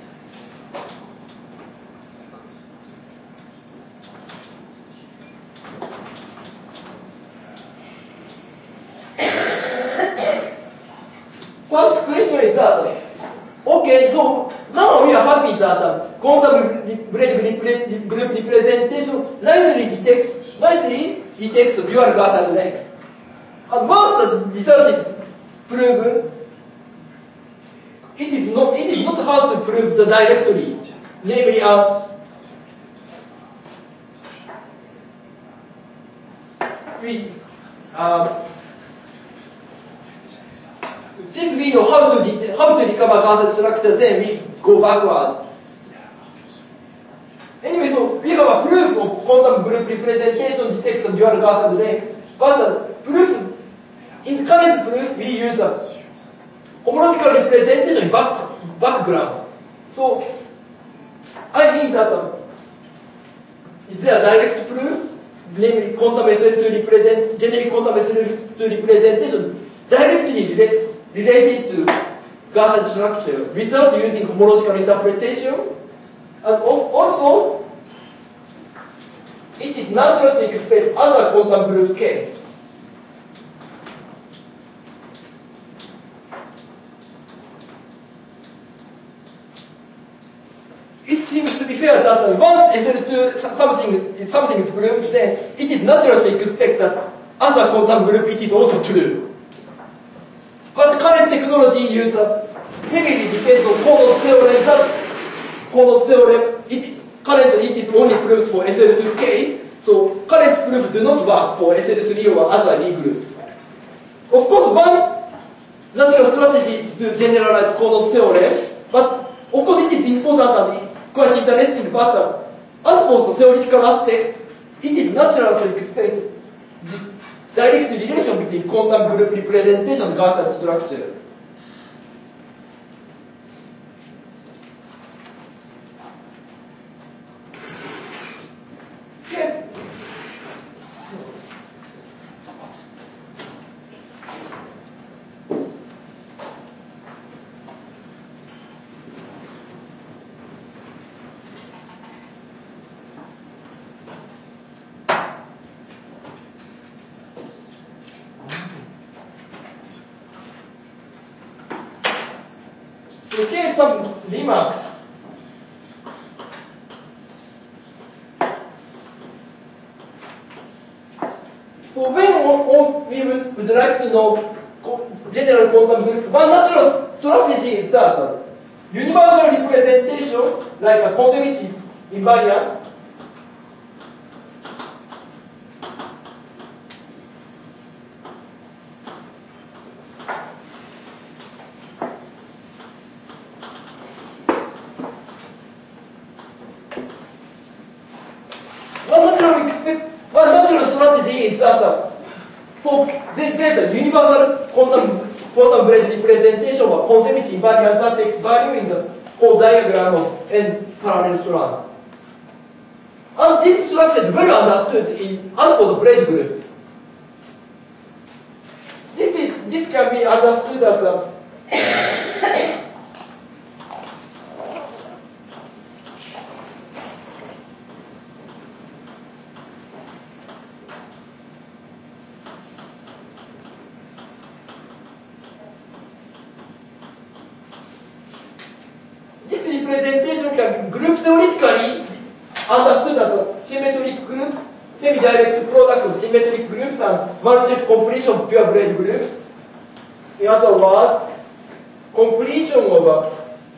First question is that, okay, so now we are happy that quantum group representation nicely detects dual Garfeld length. And once the result is proven, it is not hard to prove the directly, namely since we know how to recover Garfeld structure, then we go backward. Anyway, so we have a proof of quantum group representation detects the dual Garfeld length, but the proof, in current proof, we use a homological representation background. So I mean that is there a direct proof, namely quantum SL2 represent generic quantum SL2 representation directly related to Garfeld structure without using homological interpretation, and also it is natural to expect other quantum group case. It seems to be fair that once SL2 something is proved, then it is natural to expect that other quantum group it is also true. But current technology uses heavily depends on Cournot's theorem. Cournot's theorem, currently it is only proved for SL2 case, so current proofs do not work for SL3 or other Lie groups. Of course, one natural strategy is to generalize Cournot's theorem, but of course it is important and quite interesting, but as for the theoretical aspect, it is natural to expect direct relation between quantum group representation and Garfeld structure. So here is some remarks. So when we would like to know general quantum groups, one natural strategy is that universal representation, like a conservative invariant, one natural strategy is that for there's a universal quantum braid representation of conservative invariant that takes value in the whole diagram of n parallel strands. And this structure is well understood in as for the braid group. This can be understood as a representation can be group theoretically understood as a symmetric group, semi-direct product of symmetric groups and Malchev completion of pure braid groups. In other words, completion of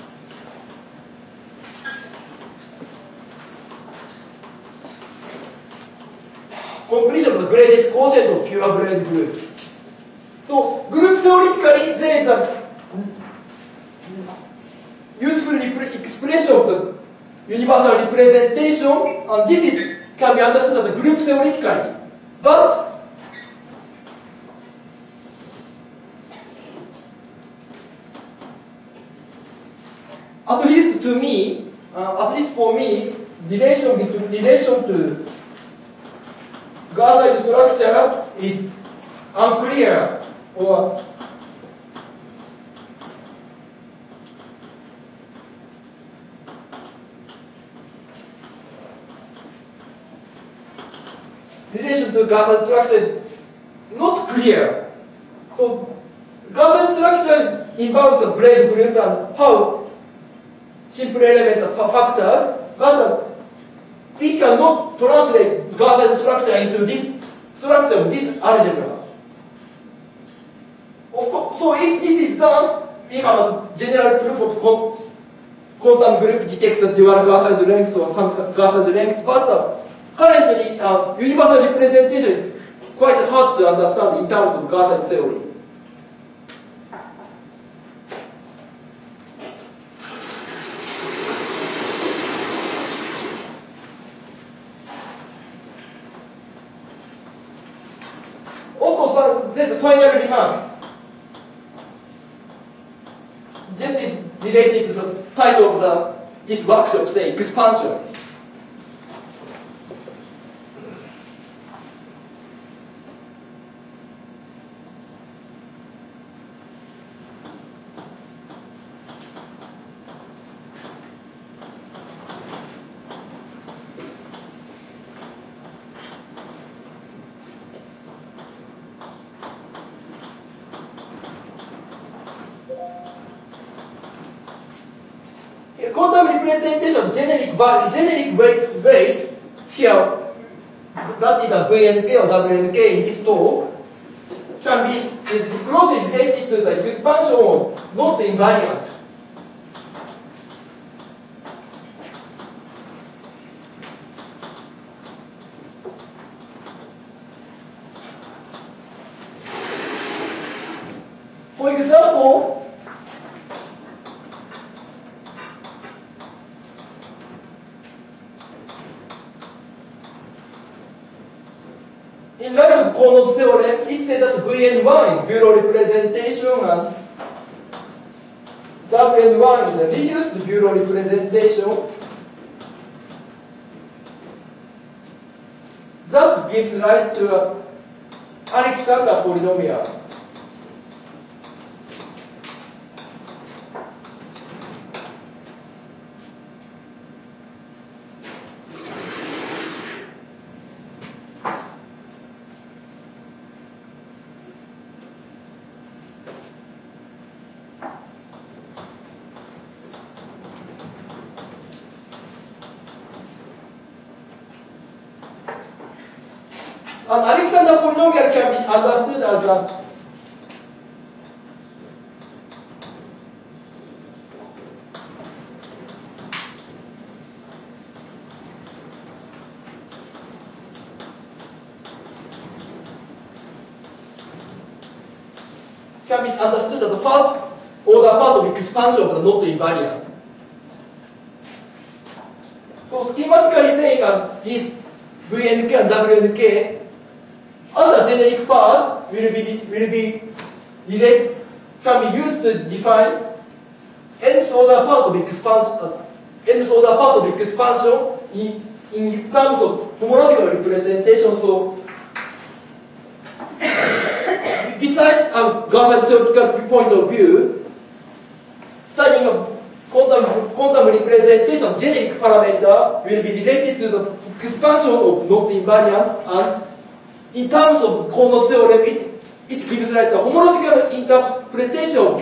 the graded quotient of pure braid groups. So, group theoretically there is a useful expression of the universal representation, and this can be understood as a group theoretically. But at least to me, at least for me, relation to Gaussian structure is unclear, or relation to Gaussian structure is not clear. So Gaussian structure involves a braid group and how simple elements are factored, but we cannot translate Gaussian structure into this structure of this algebra. So if this is done, we have a general proof of quantum group detects a dual Gaussian length or some Gaussian length, but currently, universal representation is quite hard to understand in terms of Gaussian theory. Also, there's final remarks. This is related to the title of this workshop, say, expansion. Quantum representation of generic weight here, that is a VNK or WNK in this talk, can be closely related to the expansion of not invariant. For example, in light of Cohn's theorem, it says that Vn1 is Bureau representation and Wn1 is a reduced Bureau representation. That gives rise to an Alexander polynomial. An Alexander polynomial can be understood as a first order part of expansion of the not invariant. So schematically saying this VNK and WNK, other generic part will be related, can be used to define nth order part of expansion, in terms of homological representation. So besides a Gaussian theoretical point of view, studying a quantum representation generic parameter will be related to the expansion of not invariant, and in terms of Kono theorem, it gives rise to a homological interpretation of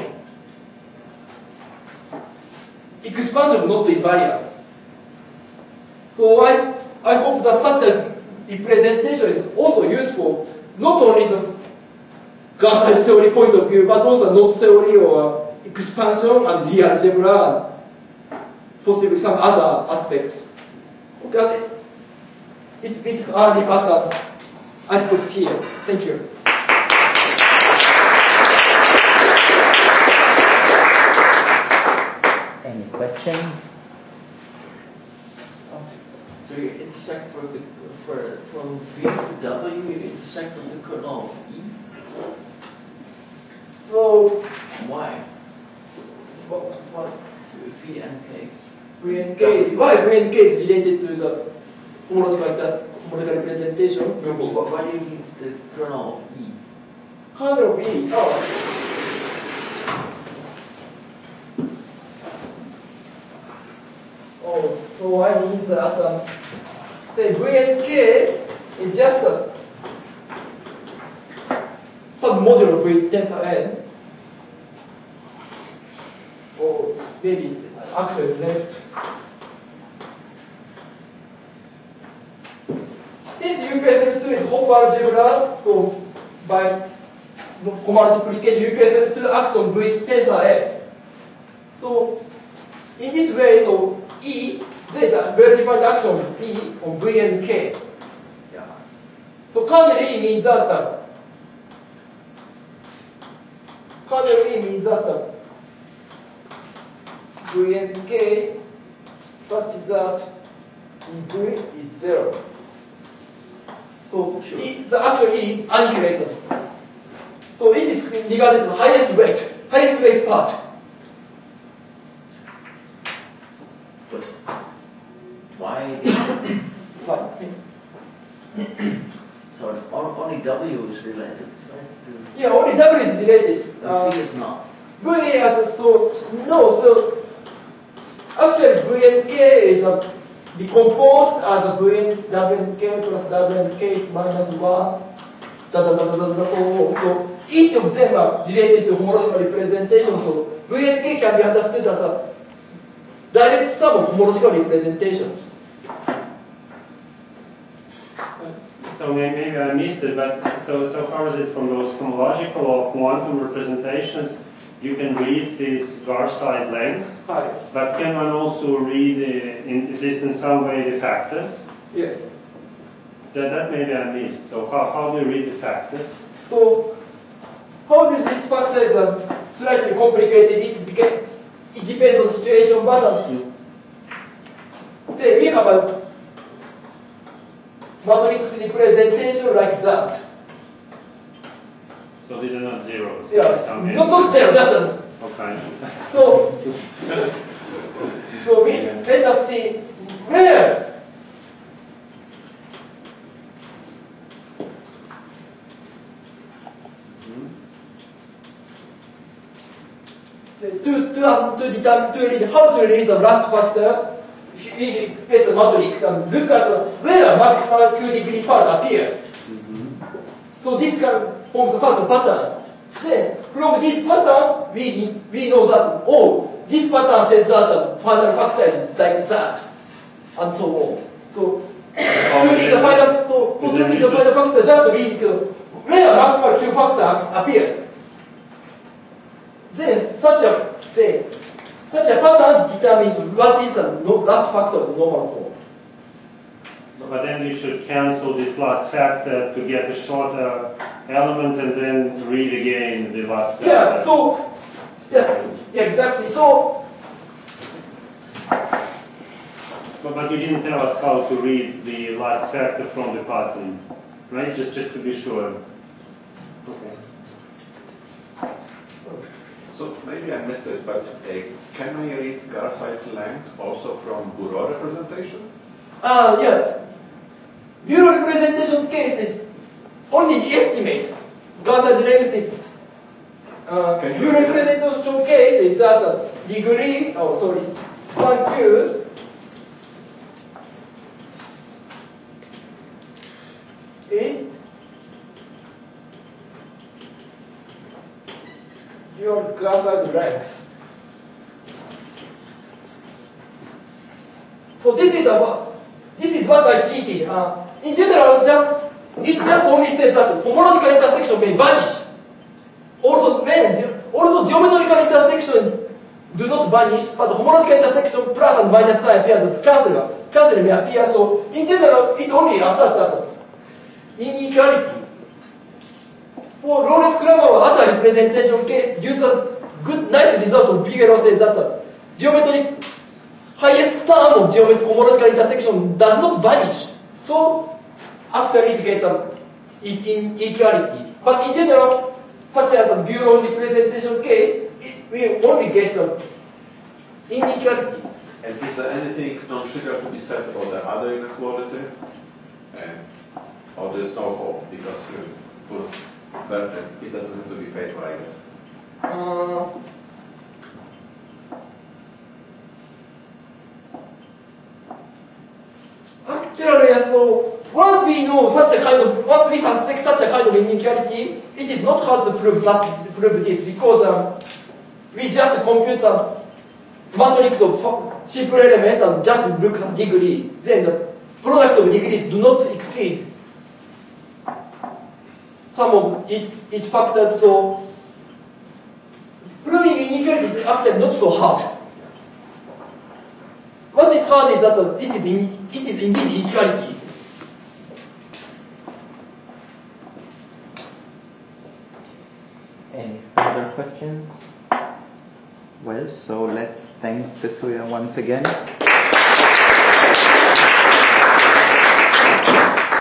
expansion of not invariance. So I hope that such a representation is also useful, not only the Gaussian theory point of view, but also knot theory or expansion and real algebra, and possibly some other aspects. Okay, it's a bit early, but I stop here. Thank you. Any questions? So you intersect from V to W, you intersect with the kernel of E? So, why? What? V and K? Why VNK is related to the homological representation? No, but why do you need the kernel of E? Kernel of E. So I mean that say VNK is just a submodular V tensor n, or maybe actually left. Since UPSL2 is Hopper algebra, so by co-multiplication, UPSL2 acts on V tensor n. So in this way, so E, there is a well-defined action E on V and K. Yeah. So kernel E means that V and K such that V is 0. So Sure. the actual E annihilates. So it is regarded as the highest weight part. But why? So only W is related, right? Yeah, only W is related. V is not. V as so actually V and K is decomposed as a V and W and K plus W and K minus 1. So each of them are related to homological representation. So V and K can be understood as a direct sum of homological representations. So maybe I missed it, but so far as it from those homological or quantum representations, you can read these Garside lengths, Hi. but can one also read, at least in some way, the factors? Yes. That maybe I missed. So how do you read the factors? So how this factor is slightly complicated. It depends on the situation, but say we have a matrix representation like that. So these are not zeros. Yeah, Some not zero. That's okay. so let us see where. So to read how to read the last factor, we express the matrix and look at where maximal Q degree part appears. So this can form the certain patterns. Then from these patterns, we know that this pattern says that the final factor is like that, and so on. So Truly the final, so truly the final factor just read where maximal Q factor appears. Then such a pattern determines what is the last factor of the normal form. But then you should cancel this last factor to get a shorter element and then read again the last factor. Yeah, so, yes, yeah, exactly. So, but you didn't tell us how to read the last factor from the pattern, right? Just to be sure. Okay. So maybe I missed it, but can I read Gar cycle length also from Bureau representation? Yes. Bureau representation case is only the estimate. Gar length is Bureau representation case is that degree, oh sorry, 1Q is your Gar length. So this is what I cheated. In general, it just only says that homological intersection may vanish. Also geometrical intersections do not vanish, but homological intersection plus and minus sign appears as cancel may appear. So in general, it only asserts that inequality. For Lawrence-Kramer other representation case gives a good nice result of Bigelow says that geometric highest term of homological intersection does not vanish. So actually it gets an inequality. But in general, such as a Bureau representation case, we only get an inequality. And is there anything non-trivial to be said about the other inequality? Or there's no hope because for Bertrand, it doesn't have to be faithful, I guess. Actually, so once we suspect such a kind of inequality, it is not hard to prove this because we just compute the matrix of simple elements and just look at degree. Then the product of degrees do not exceed some of its factors. So proving inequality is actually not so hard. What is hard is that it is indeed equality. Any further questions? Well, so let's thank Tetsuya once again.